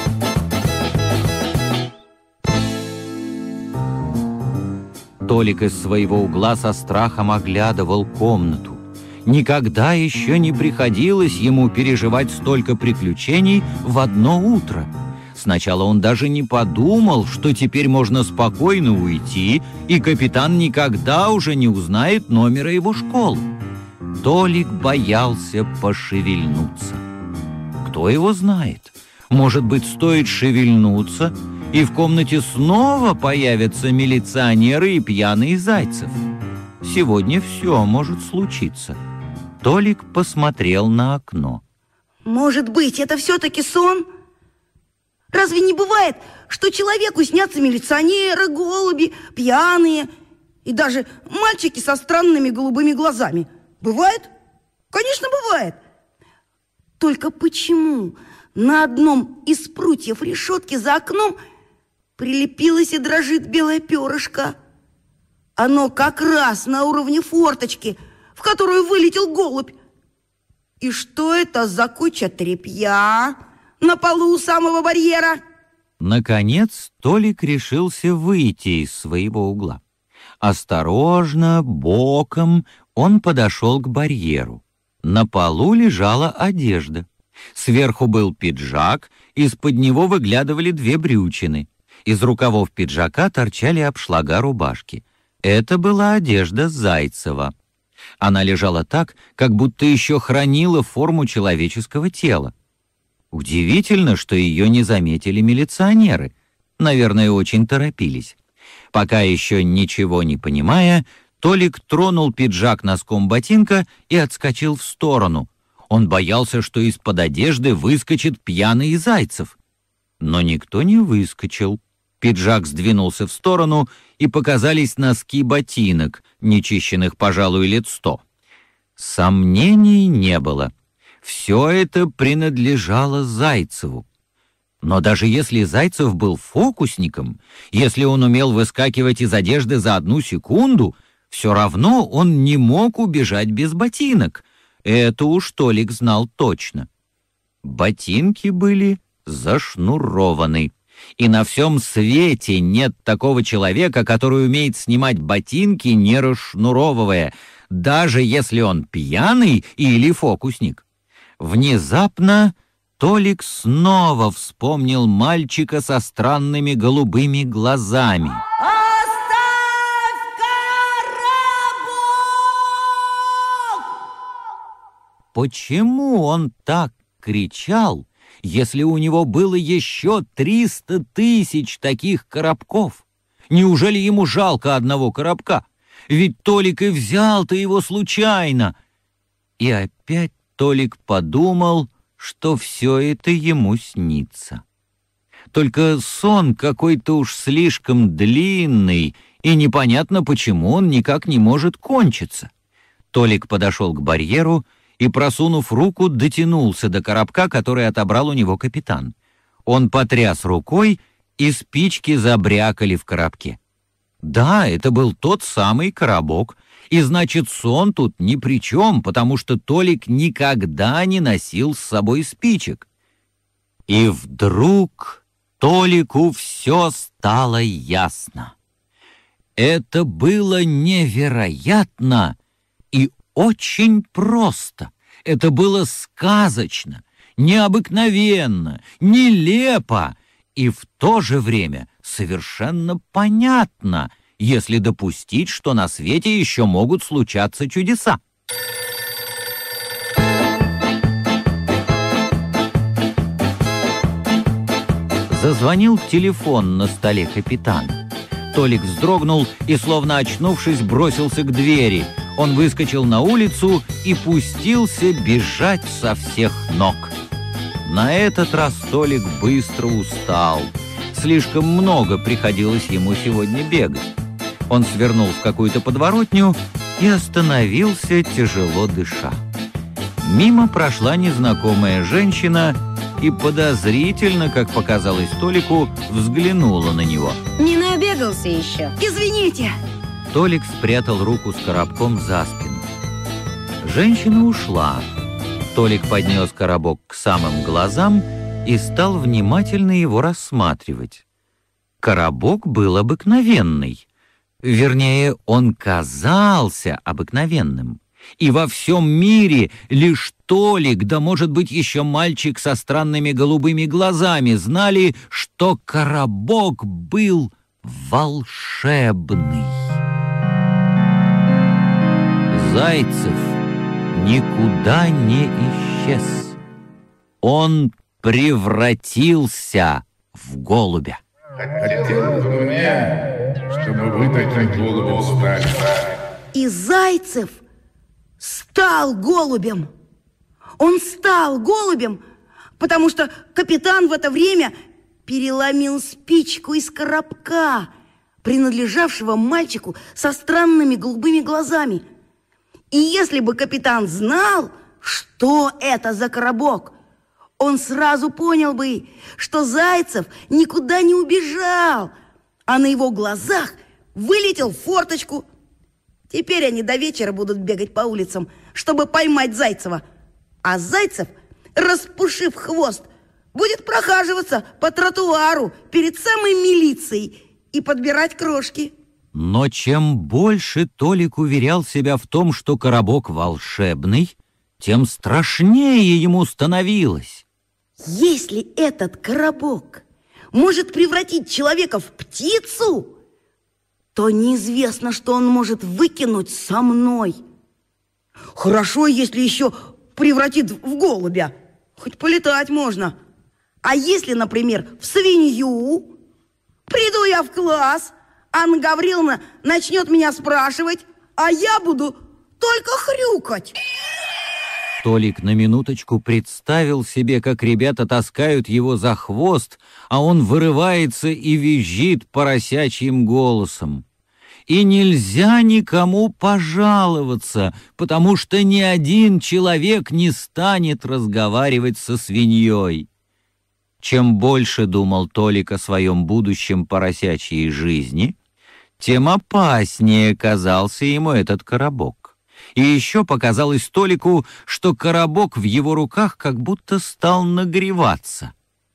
Толик из своего угла со страхом оглядывал комнату. Никогда еще не приходилось ему переживать столько приключений в одно утро. Сначала он даже не подумал, что теперь можно спокойно уйти, и капитан никогда уже не узнает номера его школы. Толик боялся пошевельнуться. Кто его знает? Может быть, стоит шевельнуться, и в комнате снова появятся милиционеры и пьяный Зайцев. Сегодня все может случиться. Толик посмотрел на окно. Может быть, это все-таки сон? Разве не бывает, что человеку снятся милиционеры, голуби, пьяные и даже мальчики со странными голубыми глазами? Бывает? Конечно, бывает. Только почему на одном из прутьев решетки за окном прилепилось и дрожит белое перышко? Оно как раз на уровне форточки, в которую вылетел голубь. И что это за куча тряпья на полу у самого барьера? Наконец Толик решился выйти из своего угла. Осторожно, боком он подошел к барьеру. На полу лежала одежда. Сверху был пиджак, из-под него выглядывали две брючины. Из рукавов пиджака торчали обшлага рубашки. Это была одежда Зайцева. Она лежала так, как будто еще хранила форму человеческого тела. Удивительно, что ее не заметили милиционеры. Наверное, очень торопились. Пока еще ничего не понимая, Толик тронул пиджак носком ботинка и отскочил в сторону. Он боялся, что из-под одежды выскочит пьяный Зайцев. Но никто не выскочил. Пиджак сдвинулся в сторону, и показались носки ботинок, нечищенных, пожалуй, лет сто. Сомнений не было. Все это принадлежало Зайцеву. Но даже если Зайцев был фокусником, если он умел выскакивать из одежды за одну секунду, все равно он не мог убежать без ботинок. Это уж Толик знал точно. Ботинки были зашнурованы. И на всем свете нет такого человека, который умеет снимать ботинки, не расшнуровывая, даже если он пьяный или фокусник. Внезапно Толик снова вспомнил мальчика со странными голубыми глазами. Оставь коробок! Почему он так кричал, если у него было еще триста тысяч таких коробков? Неужели ему жалко одного коробка? Ведь Толик и взял-то его случайно. И опять Толик подумал, что все это ему снится. Только сон какой-то уж слишком длинный, и непонятно, почему он никак не может кончиться. Толик подошел к барьеру и, просунув руку, дотянулся до коробка, который отобрал у него капитан. Он потряс рукой, и спички забрякали в коробке. Да, это был тот самый коробок, и значит, сон тут ни при чем, потому что Толик никогда не носил с собой спичек. И вдруг Толику все стало ясно. Это было невероятно и очень просто. Это было сказочно, необыкновенно, нелепо и в то же время совершенно понятно, если допустить, что на свете еще могут случаться чудеса. Зазвонил телефон на столе капитана. Толик вздрогнул и, словно очнувшись, бросился к двери. Он выскочил на улицу и пустился бежать со всех ног. На этот раз Толик быстро устал. Слишком много приходилось ему сегодня бегать. Он свернул в какую-то подворотню и остановился, тяжело дыша. Мимо прошла незнакомая женщина и подозрительно, как показалось Толику, взглянула на него. Не набегался еще? Извините. Толик спрятал руку с коробком за спину. Женщина ушла. Толик поднес коробок к самым глазам и стал внимательно его рассматривать. Коробок был обыкновенный. Вернее, он казался обыкновенным. И во всем мире лишь Толик, да, может быть, еще мальчик со странными голубыми глазами, знали, что коробок был волшебный. Зайцев никуда не исчез. Он превратился в голубя. Хотелось бы мне, чтобы вы таким голубем стали. И Зайцев стал голубем. Он стал голубем, потому что капитан в это время переломил спичку из коробка, принадлежавшего мальчику со странными голубыми глазами. И если бы капитан знал, что это за коробок, он сразу понял бы, что Зайцев никуда не убежал, а на его глазах вылетел в форточку. Теперь они до вечера будут бегать по улицам, чтобы поймать Зайцева. А Зайцев, распушив хвост, будет прохаживаться по тротуару перед самой милицией и подбирать крошки. Но чем больше Толик уверял себя в том, что коробок волшебный, тем страшнее ему становилось. Если этот коробок может превратить человека в птицу, то неизвестно, что он может выкинуть со мной. Хорошо, если еще превратит в голубя. Хоть полетать можно. А если, например, в свинью? Приду я в класс, Анна Гавриловна начнет меня спрашивать, а я буду только хрюкать. Толик на минуточку представил себе, как ребята таскают его за хвост, а он вырывается и визжит поросячьим голосом. И нельзя никому пожаловаться, потому что ни один человек не станет разговаривать со свиньей. Чем больше думал Толик о своем будущем поросячьей жизни, тем опаснее казался ему этот коробок. И еще показалось Толику, что коробок в его руках как будто стал нагреваться.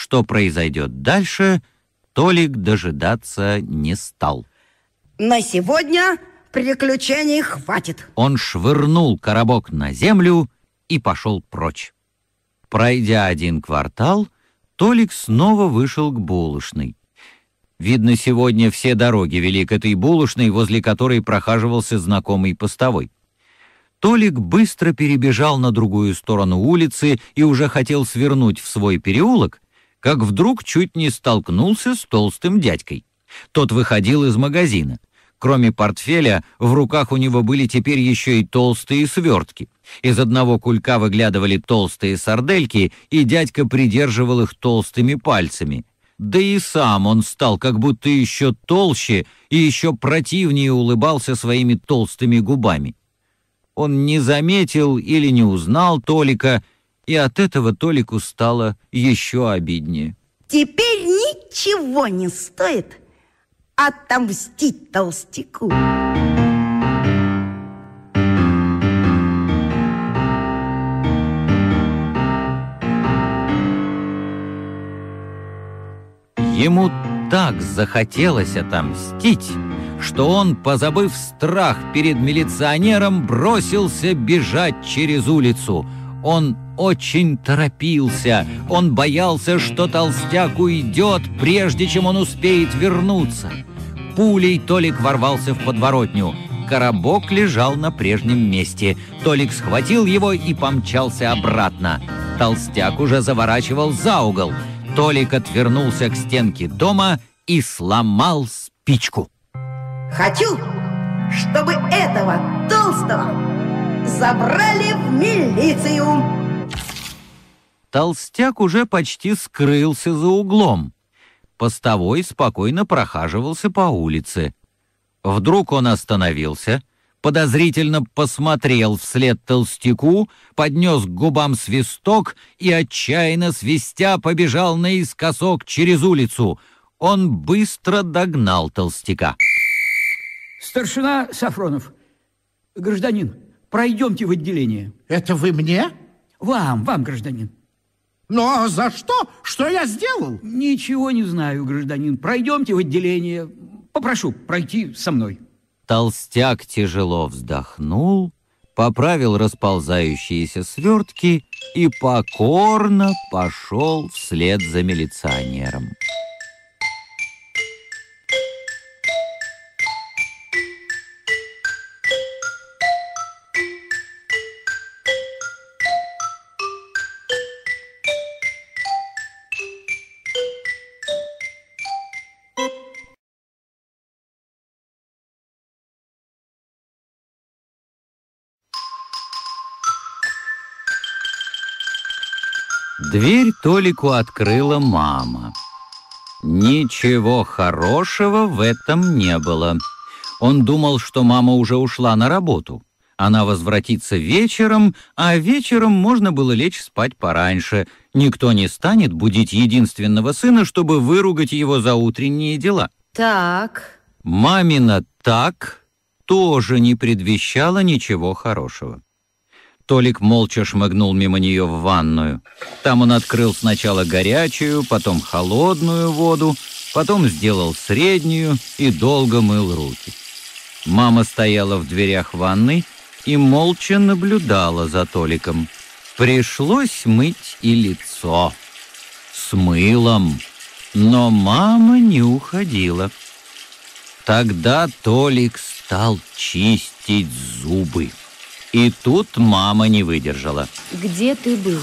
Что произойдет дальше, Толик дожидаться не стал. На сегодня приключений хватит. Он швырнул коробок на землю и пошел прочь. Пройдя один квартал, Толик снова вышел к булочной. Видно, сегодня все дороги вели к этой булочной, возле которой прохаживался знакомый постовой. Толик быстро перебежал на другую сторону улицы и уже хотел свернуть в свой переулок, как вдруг чуть не столкнулся с толстым дядькой. Тот выходил из магазина. Кроме портфеля, в руках у него были теперь еще и толстые свертки. Из одного кулька выглядывали толстые сардельки, и дядька придерживал их толстыми пальцами. Да и сам он стал как будто еще толще и еще противнее улыбался своими толстыми губами. Он не заметил или не узнал Толика, и от этого Толику стало еще обиднее. Теперь ничего не стоит отомстить толстяку. Ему так захотелось отомстить, что он, позабыв страх перед милиционером, бросился бежать через улицу. Он очень торопился, он боялся, что толстяк уйдет, прежде чем он успеет вернуться. Пулей Толик ворвался в подворотню. Коробок лежал на прежнем месте. Толик схватил его и помчался обратно. Толстяк уже заворачивал за угол. Толик отвернулся к стенке дома и сломал спичку. Хочу, чтобы этого толстого забрали в милицию. Толстяк уже почти скрылся за углом. Постовой спокойно прохаживался по улице. Вдруг он остановился, подозрительно посмотрел вслед толстяку, поднес к губам свисток и, отчаянно свистя, побежал наискосок через улицу. Он быстро догнал толстяка. Старшина Сафронов, гражданин, пройдемте в отделение. Это вы мне? Вам, вам, гражданин. Но за что? Что я сделал? Ничего не знаю, гражданин. Пройдемте в отделение. Попрошу пройти со мной. Толстяк тяжело вздохнул, поправил расползающиеся свертки и покорно пошел вслед за милиционером. Дверь Толику открыла мама. Ничего хорошего в этом не было. Он думал, что мама уже ушла на работу. Она возвратится вечером, а вечером можно было лечь спать пораньше. Никто не станет будить единственного сына, чтобы выругать его за утренние дела. Так. Мамина «так» тоже не предвещало ничего хорошего. Толик молча шмыгнул мимо нее в ванную. Там он открыл сначала горячую, потом холодную воду, потом сделал среднюю и долго мыл руки. Мама стояла в дверях ванной и молча наблюдала за Толиком. Пришлось мыть и лицо. С мылом. Но мама не уходила. Тогда Толик стал чистить зубы. И тут мама не выдержала. Где ты был?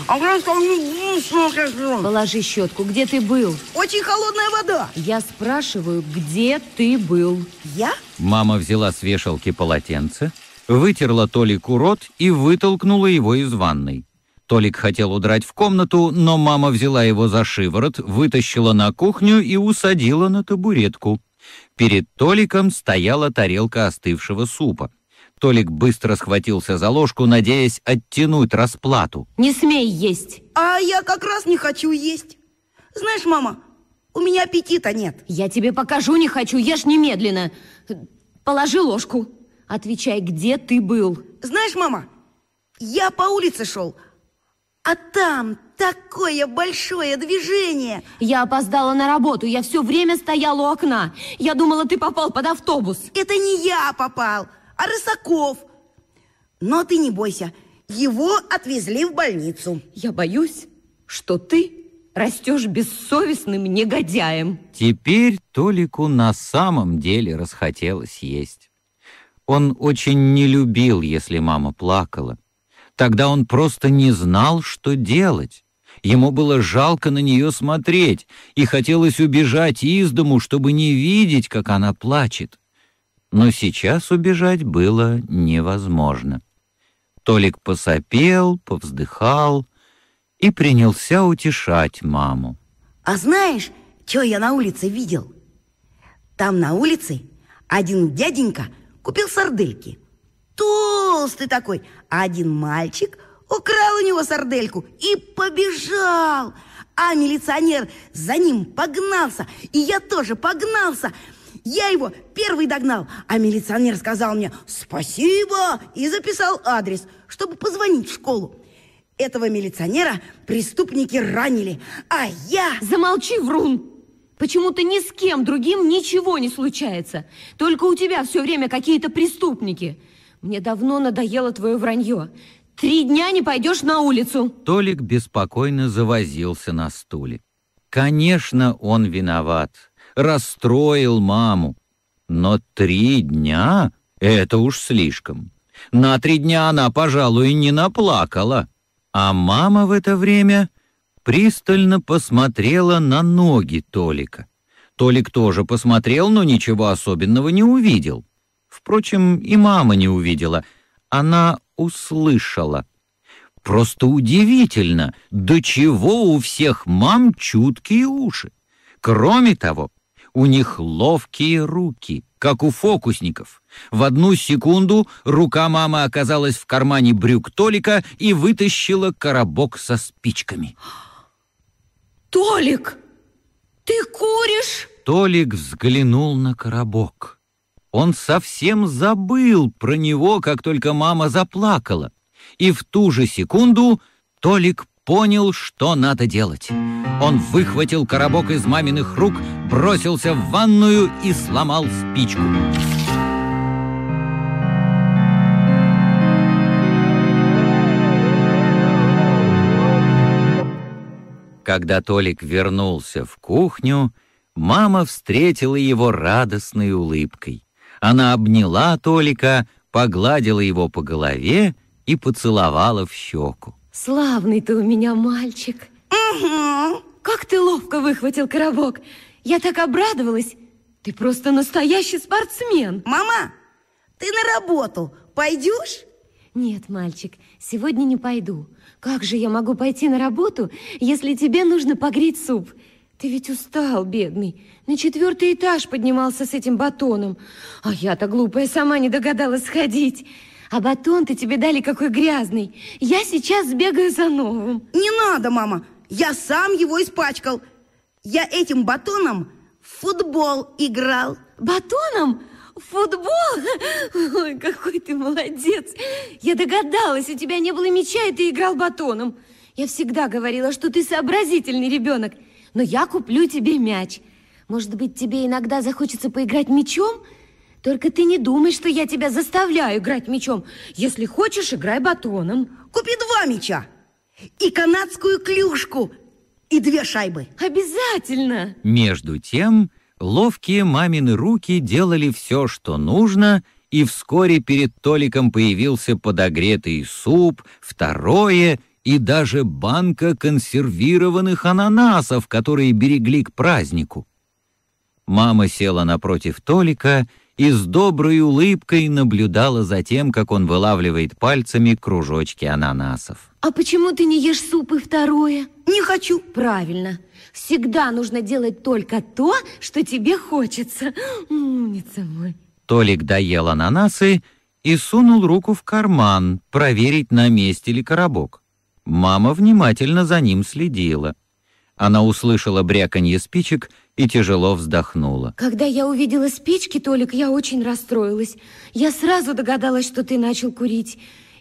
Положи щетку. Где ты был? Очень холодная вода. Я спрашиваю, где ты был? Я? Мама взяла с вешалки полотенце, вытерла Толику рот и вытолкнула его из ванной. Толик хотел удрать в комнату, но мама взяла его за шиворот, вытащила на кухню и усадила на табуретку. Перед Толиком стояла тарелка остывшего супа. Толик быстро схватился за ложку, надеясь оттянуть расплату. Не смей есть. А я как раз не хочу есть. Знаешь, мама, у меня аппетита нет. Я тебе покажу, не хочу. Ешь немедленно. Положи ложку. Отвечай, где ты был? Знаешь, мама, я по улице шел, а там такое большое движение. Я опоздала на работу, я все время стояла у окна. Я думала, ты попал под автобус. Это не я попал, а Рысаков. Но ты не бойся, его отвезли в больницу. Я боюсь, что ты растешь бессовестным негодяем. Теперь Толику на самом деле расхотелось есть. Он очень не любил, если мама плакала. Тогда он просто не знал, что делать. Ему было жалко на нее смотреть, и хотелось убежать из дому, чтобы не видеть, как она плачет. Но сейчас убежать было невозможно. Толик посопел, повздыхал и принялся утешать маму. А знаешь, что я на улице видел? Там на улице один дяденька купил сардельки. Толстый такой. А один мальчик украл у него сардельку и побежал. А милиционер за ним погнался. И я тоже погнался. Я его первый догнал, а милиционер сказал мне «спасибо» и записал адрес, чтобы позвонить в школу. Этого милиционера преступники ранили, а я... Замолчи, врун! Почему-то ни с кем другим ничего не случается. Только у тебя все время какие-то преступники. Мне давно надоело твое вранье. Три дня не пойдешь на улицу. Толик беспокойно завозился на стуле. Конечно, он виноват. Расстроил маму. Но три дня — это уж слишком. На три дня она, пожалуй, не наплакала. А мама в это время пристально посмотрела на ноги Толика. Толик тоже посмотрел, но ничего особенного не увидел. Впрочем, и мама не увидела. Она услышала. Просто удивительно, до чего у всех мам чуткие уши. Кроме того, у них ловкие руки, как у фокусников. В одну секунду рука мамы оказалась в кармане брюк Толика и вытащила коробок со спичками. Толик, ты куришь? Толик взглянул на коробок. Он совсем забыл про него, как только мама заплакала. И в ту же секунду Толик понял, что надо делать. Он выхватил коробок из маминых рук, бросился в ванную и сломал спичку. Когда Толик вернулся в кухню, мама встретила его радостной улыбкой. Она обняла Толика, погладила его по голове и поцеловала в щеку. Славный ты у меня мальчик. Угу. Как ты ловко выхватил коробок. Я так обрадовалась. Ты просто настоящий спортсмен. Мама, ты на работу пойдешь? Нет, мальчик, сегодня не пойду. Как же я могу пойти на работу, если тебе нужно погреть суп? Ты ведь устал, бедный. На четвертый этаж поднимался с этим батоном. А я-то глупая сама не догадалась сходить. А батон-то тебе дали какой грязный. Я сейчас сбегаю за новым. Не надо, мама. Я сам его испачкал. Я этим батоном в футбол играл. Батоном? Футбол? Ой, какой ты молодец. Я догадалась, у тебя не было мяча, и ты играл батоном. Я всегда говорила, что ты сообразительный ребенок. Но я куплю тебе мяч. Может быть, тебе иногда захочется поиграть мячом? Только ты не думай, что я тебя заставляю играть мячом. Если хочешь, играй батоном. Купи два мяча. И канадскую клюшку. И две шайбы. Обязательно. Между тем, ловкие мамины руки делали все, что нужно, и вскоре перед Толиком появился подогретый суп, второе и даже банка консервированных ананасов, которые берегли к празднику. Мама села напротив Толика и с доброй улыбкой наблюдала за тем, как он вылавливает пальцами кружочки ананасов. А почему ты не ешь суп и второе? Не хочу. Правильно. Всегда нужно делать только то, что тебе хочется. Умница мой. Толик доел ананасы и сунул руку в карман, проверить, на месте ли коробок. Мама внимательно за ним следила. Она услышала бряканье спичек и тяжело вздохнула. Когда я увидела спички, Толик, я очень расстроилась. Я сразу догадалась, что ты начал курить.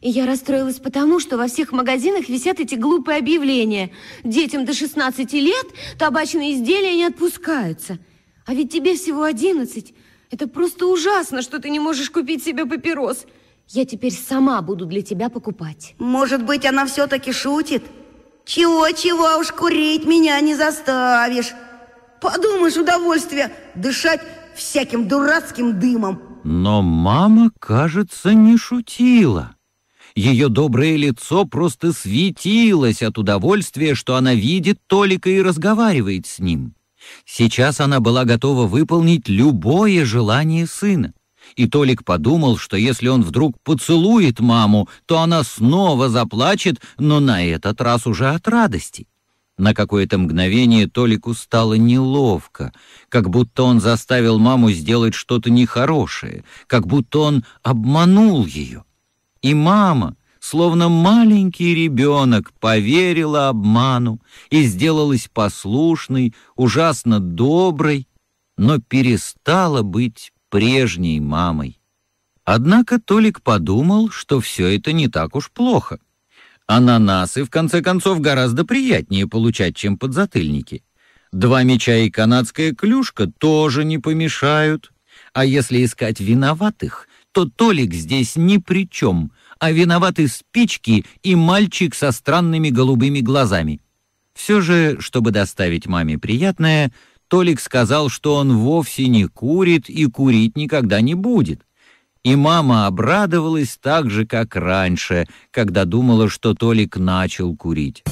И я расстроилась потому, что во всех магазинах висят эти глупые объявления. Детям до шестнадцати лет табачные изделия не отпускаются. А ведь тебе всего одиннадцать. Это просто ужасно, что ты не можешь купить себе папирос. Я теперь сама буду для тебя покупать. Может быть, она все-таки шутит? Чего-чего уж курить меня не заставишь. Подумаешь, удовольствие дышать всяким дурацким дымом. Но мама, кажется, не шутила. Ее доброе лицо просто светилось от удовольствия, что она видит Толика и разговаривает с ним. Сейчас она была готова выполнить любое желание сына. И Толик подумал, что если он вдруг поцелует маму, то она снова заплачет, но на этот раз уже от радости. На какое-то мгновение Толику стало неловко, как будто он заставил маму сделать что-то нехорошее, как будто он обманул ее. И мама, словно маленький ребенок, поверила обману и сделалась послушной, ужасно доброй, но перестала быть прежней мамой. Однако Толик подумал, что все это не так уж плохо. Ананасы, в конце концов, гораздо приятнее получать, чем подзатыльники. Два мяча и канадская клюшка тоже не помешают. А если искать виноватых, то Толик здесь ни при чем, а виноваты спички и мальчик со странными голубыми глазами. Все же, чтобы доставить маме приятное, Толик сказал, что он вовсе не курит и курить никогда не будет. И мама обрадовалась так же, как раньше, когда думала, что Толик начал курить.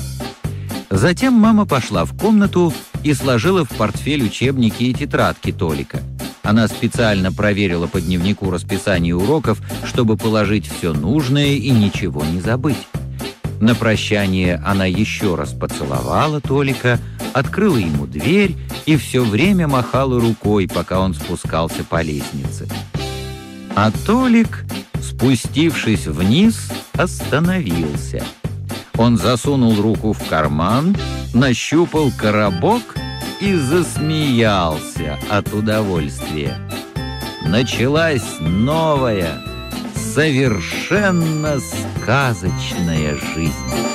Затем мама пошла в комнату и сложила в портфель учебники и тетрадки Толика. Она специально проверила по дневнику расписание уроков, чтобы положить все нужное и ничего не забыть. На прощание она еще раз поцеловала Толика, открыла ему дверь и все время махала рукой, пока он спускался по лестнице. А Толик, спустившись вниз, остановился. Он засунул руку в карман, нащупал коробок и засмеялся от удовольствия. Началась новая, совершенно сказочная жизнь.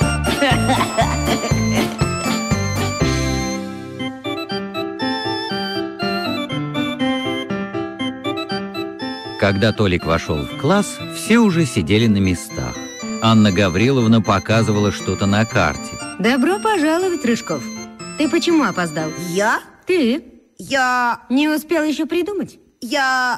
Когда Толик вошел в класс, все уже сидели на местах. Анна Гавриловна показывала что-то на карте. Добро пожаловать, Рыжков. Ты почему опоздал? Я? Ты? Я... Не успел еще придумать? Я...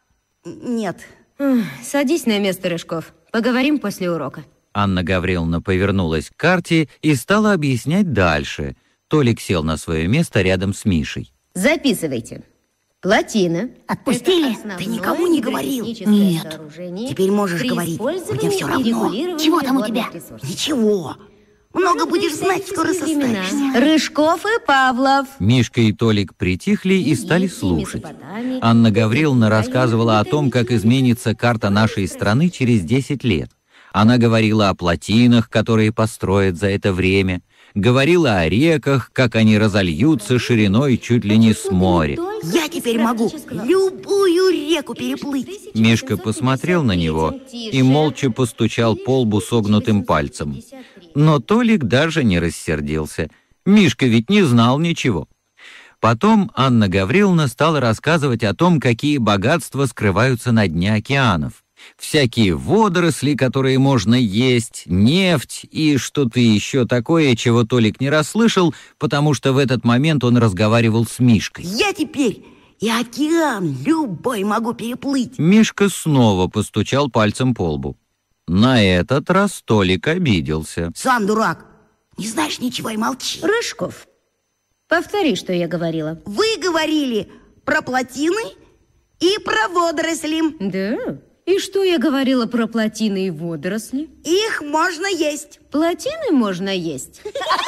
Нет. Садись на место, Рыжков. Поговорим после урока. Анна Гавриловна повернулась к карте и стала объяснять дальше. Толик сел на свое место рядом с Мишей. Записывайте. Плотина. Отпустили? Ты никому не говорил? Нет. Теперь можешь говорить. Мне все равно. Чего там у тебя? Ничего. Много будешь знать, скоро составишься. Рыжков и Павлов. Мишка и Толик притихли и стали слушать. Анна Гавриловна рассказывала о том, как изменится карта нашей страны через десять лет. Она говорила о плотинах, которые построят за это время, говорила о реках, как они разольются шириной чуть ли не с моря. Я теперь могу любую реку переплыть. Мишка посмотрел на него и молча постучал по лбу согнутым пальцем. Но Толик даже не рассердился. Мишка ведь не знал ничего. Потом Анна Гавриловна стала рассказывать о том, какие богатства скрываются на дне океанов. Всякие водоросли, которые можно есть, нефть и что-то еще такое, чего Толик не расслышал, потому что в этот момент он разговаривал с Мишкой. Я теперь и океан любой могу переплыть. Мишка снова постучал пальцем по лбу. На этот раз Толик обиделся. Сам дурак. Не знаешь ничего и молчи. Рыжков, повтори, что я говорила. Вы говорили про плотины и про водоросли. Да? И что я говорила про плотины и водоросли? Их можно есть. Плотины можно есть?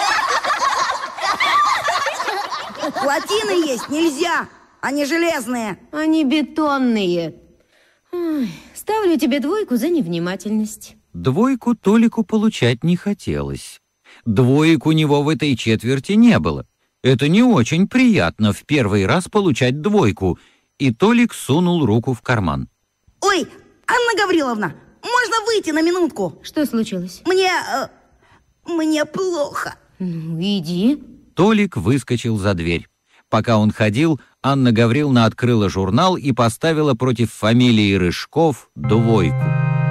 Плотины есть нельзя. Они железные. Они бетонные. Ой, ставлю тебе двойку за невнимательность. Двойку Толику получать не хотелось. Двоек у него в этой четверти не было. Это не очень приятно в первый раз получать двойку. И Толик сунул руку в карман. Ой, Анна Гавриловна, можно выйти на минутку? Что случилось? Мне... э, мне плохо. Ну, иди. Толик выскочил за дверь. Пока он ходил, Анна Гавриловна открыла журнал и поставила против фамилии Рыжков двойку.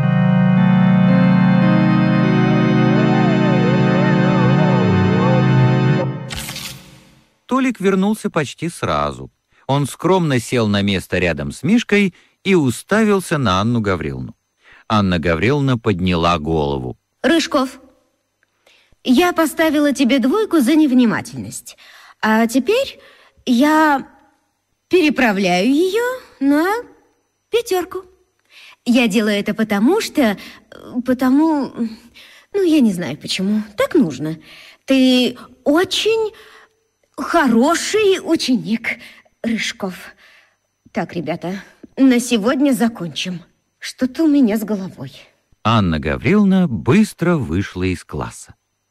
Толик вернулся почти сразу. Он скромно сел на место рядом с Мишкой и уставился на Анну Гавриловну. Анна Гавриловна подняла голову. Рыжков, я поставила тебе двойку за невнимательность. А теперь я переправляю ее на пятерку. Я делаю это потому, что... Потому... Ну, я не знаю почему. Так нужно. Ты очень хороший ученик, Рыжков. Так, ребята, на сегодня закончим. Что-то у меня с головой. Анна Гавриловна быстро вышла из класса.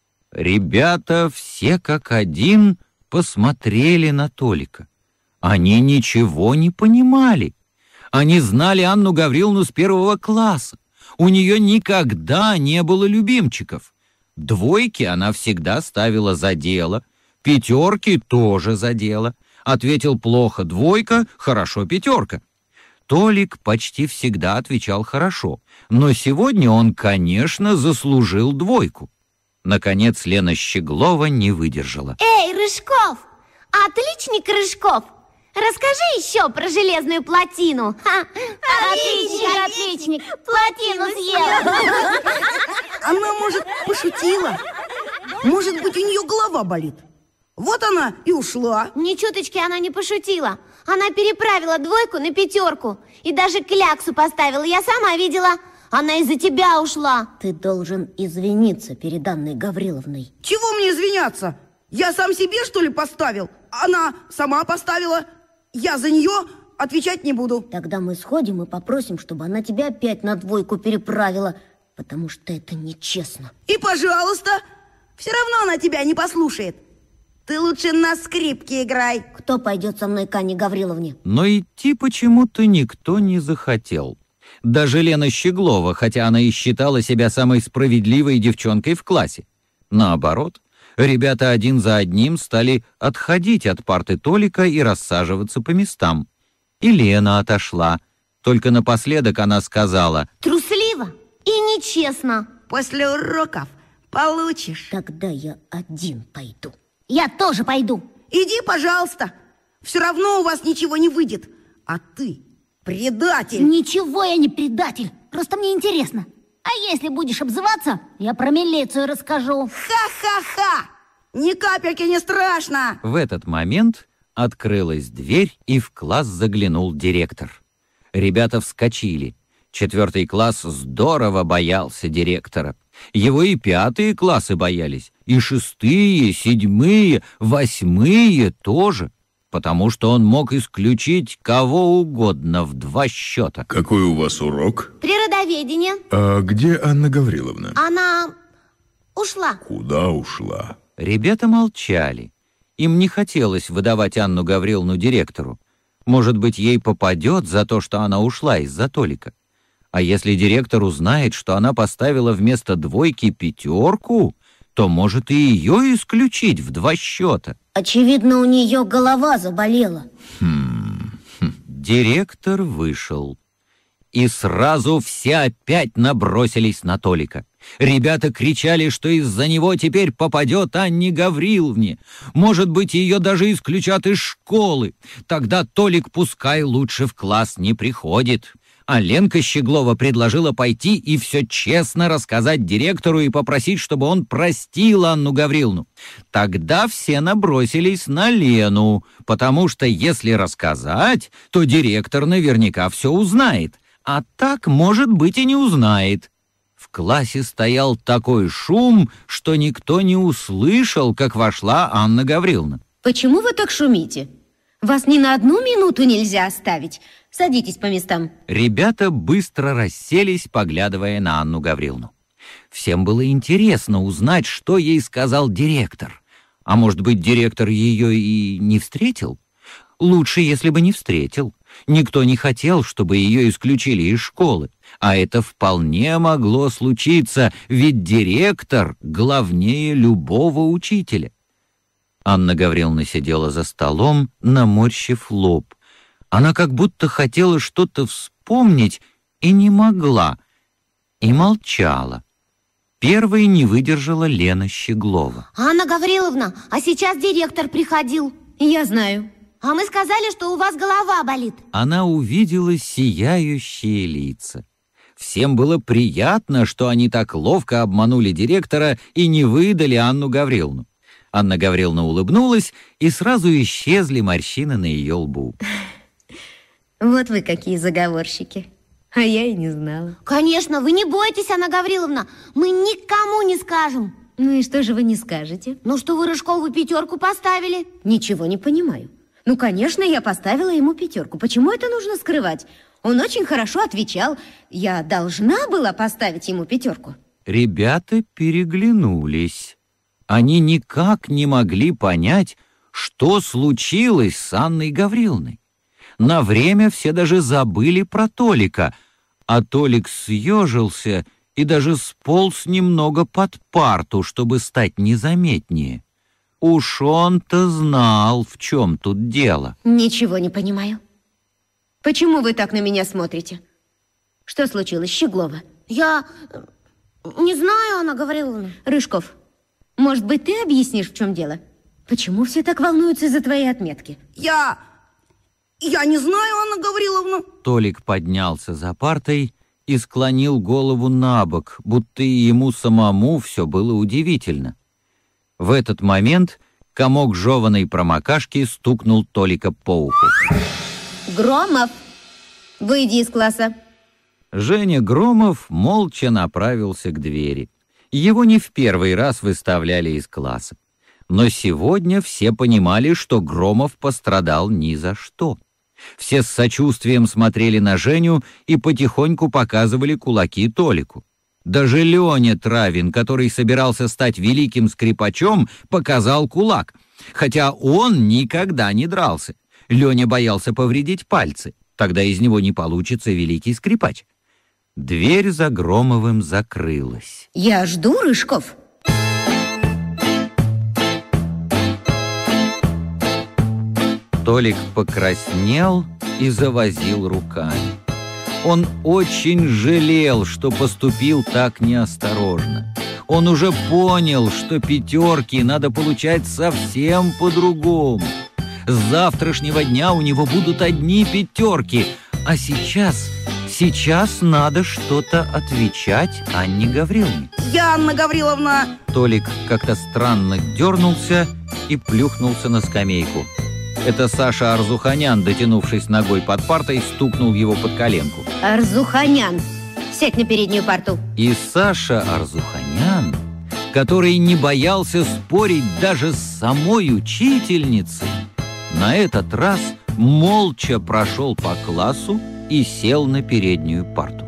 Ребята все как один посмотрели на Толика. Они ничего не понимали. Они знали Анну Гавриловну с первого класса. У нее никогда не было любимчиков. Двойки она всегда ставила за дело, пятерки тоже за дело. Ответил плохо двойка, хорошо пятерка. Толик почти всегда отвечал хорошо, но сегодня он, конечно, заслужил двойку. Наконец Лена Щеглова не выдержала. Эй, Рыжков! Отличник Рыжков! Расскажи еще про железную плотину. Ха. Отличник, отличник, плотину съел. Она, может, пошутила. Может быть, у нее голова болит. Вот она и ушла. Ни чуточки она не пошутила. Она переправила двойку на пятерку. И даже кляксу поставила. Я сама видела. Она из-за тебя ушла. Ты должен извиниться перед Анной Гавриловной. Чего мне извиняться? Я сам себе, что ли, поставил? Она сама поставила. Я за нее отвечать не буду. Тогда мы сходим и попросим, чтобы она тебя опять на двойку переправила, потому что это нечестно. И, пожалуйста, все равно она тебя не послушает. Ты лучше на скрипке играй. Кто пойдет со мной к Анне Гавриловне? Но идти почему-то никто не захотел. Даже Лена Щеглова, хотя она и считала себя самой справедливой девчонкой в классе. Наоборот, ребята один за одним стали отходить от парты Толика и рассаживаться по местам. И Лена отошла. Только напоследок она сказала: трусливо и нечестно. После уроков получишь. Тогда я один пойду. Я тоже пойду. Иди, пожалуйста. Все равно у вас ничего не выйдет. А ты предатель. Ничего я не предатель. Просто мне интересно. А если будешь обзываться, я про милицию расскажу. Ха-ха-ха! Ни капельки не страшно. В этот момент открылась дверь, и в класс заглянул директор. Ребята вскочили. Четвертый класс здорово боялся директора. Его и пятые классы боялись, и шестые, седьмые, восьмые тоже, потому что он мог исключить кого угодно в два счета. Какой у вас урок? Природоведение. А где Анна Гавриловна? Она ушла. Куда ушла? Ребята молчали. Им не хотелось выдавать Анну Гавриловну директору. Может быть, ей попадет за то, что она ушла из-за Толика. А если директор узнает, что она поставила вместо двойки пятерку, то может и ее исключить в два счета. Очевидно, у нее голова заболела. Хм. Директор вышел. И сразу все опять набросились на Толика. Ребята кричали, что из-за него теперь попадет Анне Гавриловне. Может быть, ее даже исключат из школы. Тогда Толик пускай лучше в класс не приходит. А Ленка Щеглова предложила пойти и все честно рассказать директору и попросить, чтобы он простил Анну Гавриловну. Тогда все набросились на Лену, потому что если рассказать, то директор наверняка все узнает. А так, может быть, и не узнает. В классе стоял такой шум, что никто не услышал, как вошла Анна Гавриловна. Почему вы так шумите? Вас ни на одну минуту нельзя оставить. Садитесь по местам. Ребята быстро расселись, поглядывая на Анну Гавриловну. Всем было интересно узнать, что ей сказал директор. А может быть, директор ее и не встретил? Лучше, если бы не встретил. Никто не хотел, чтобы ее исключили из школы, а это вполне могло случиться, ведь директор главнее любого учителя. Анна Гавриловна сидела за столом, наморщив лоб. Она как будто хотела что-то вспомнить и не могла, и молчала. Первой не выдержала Лена Щеглова. Анна Гавриловна, а сейчас директор приходил. Я знаю. А мы сказали, что у вас голова болит. Она увидела сияющие лица. Всем было приятно, что они так ловко обманули директора и не выдали Анну Гавриловну. Анна Гавриловна улыбнулась, и сразу исчезли морщины на ее лбу. Вот вы какие заговорщики. А я и не знала. Конечно, вы не бойтесь, Анна Гавриловна. Мы никому не скажем. Ну и что же вы не скажете? Ну, что вы Рыжкову пятерку поставили. Ничего не понимаю. Ну, конечно, я поставила ему пятерку. Почему это нужно скрывать? Он очень хорошо отвечал. Я должна была поставить ему пятерку. Ребята переглянулись. Они никак не могли понять, что случилось с Анной Гавриловной. На время все даже забыли про Толика, а Толик съежился и даже сполз немного под парту, чтобы стать незаметнее. Уж он-то знал, в чем тут дело. Ничего не понимаю. Почему вы так на меня смотрите? Что случилось, Щеглова? Я не знаю, Анна Гавриловна. Рыжков, может быть, ты объяснишь, в чем дело? Почему все так волнуются из-за твоей отметки? Я... я не знаю, Анна Гавриловна. Толик поднялся за партой и склонил голову на бок, будто и ему самому все было удивительно. В этот момент комок жеваной промокашки стукнул Толика по уху. Громов, выйди из класса. Женя Громов молча направился к двери. Его не в первый раз выставляли из класса. Но сегодня все понимали, что Громов пострадал ни за что. Все с сочувствием смотрели на Женю и потихоньку показывали кулаки Толику. Даже Леня Травин, который собирался стать великим скрипачом, показал кулак, хотя он никогда не дрался. Леня боялся повредить пальцы, тогда из него не получится великий скрипач. Дверь за Громовым закрылась. Я жду, Рыжков. Толик покраснел и завозил руками. Он очень жалел, что поступил так неосторожно. Он уже понял, что пятерки надо получать совсем по-другому. С завтрашнего дня у него будут одни пятерки, а сейчас, сейчас надо что-то отвечать Анне Гавриловне. Я, Анна Гавриловна... Толик как-то странно дернулся и плюхнулся на скамейку. Это Саша Арзуханян, дотянувшись ногой под партой, стукнул его под коленку. Арзуханян, сядь на переднюю парту. И Саша Арзуханян, который не боялся спорить даже с самой учительницей, на этот раз молча прошел по классу и сел на переднюю парту.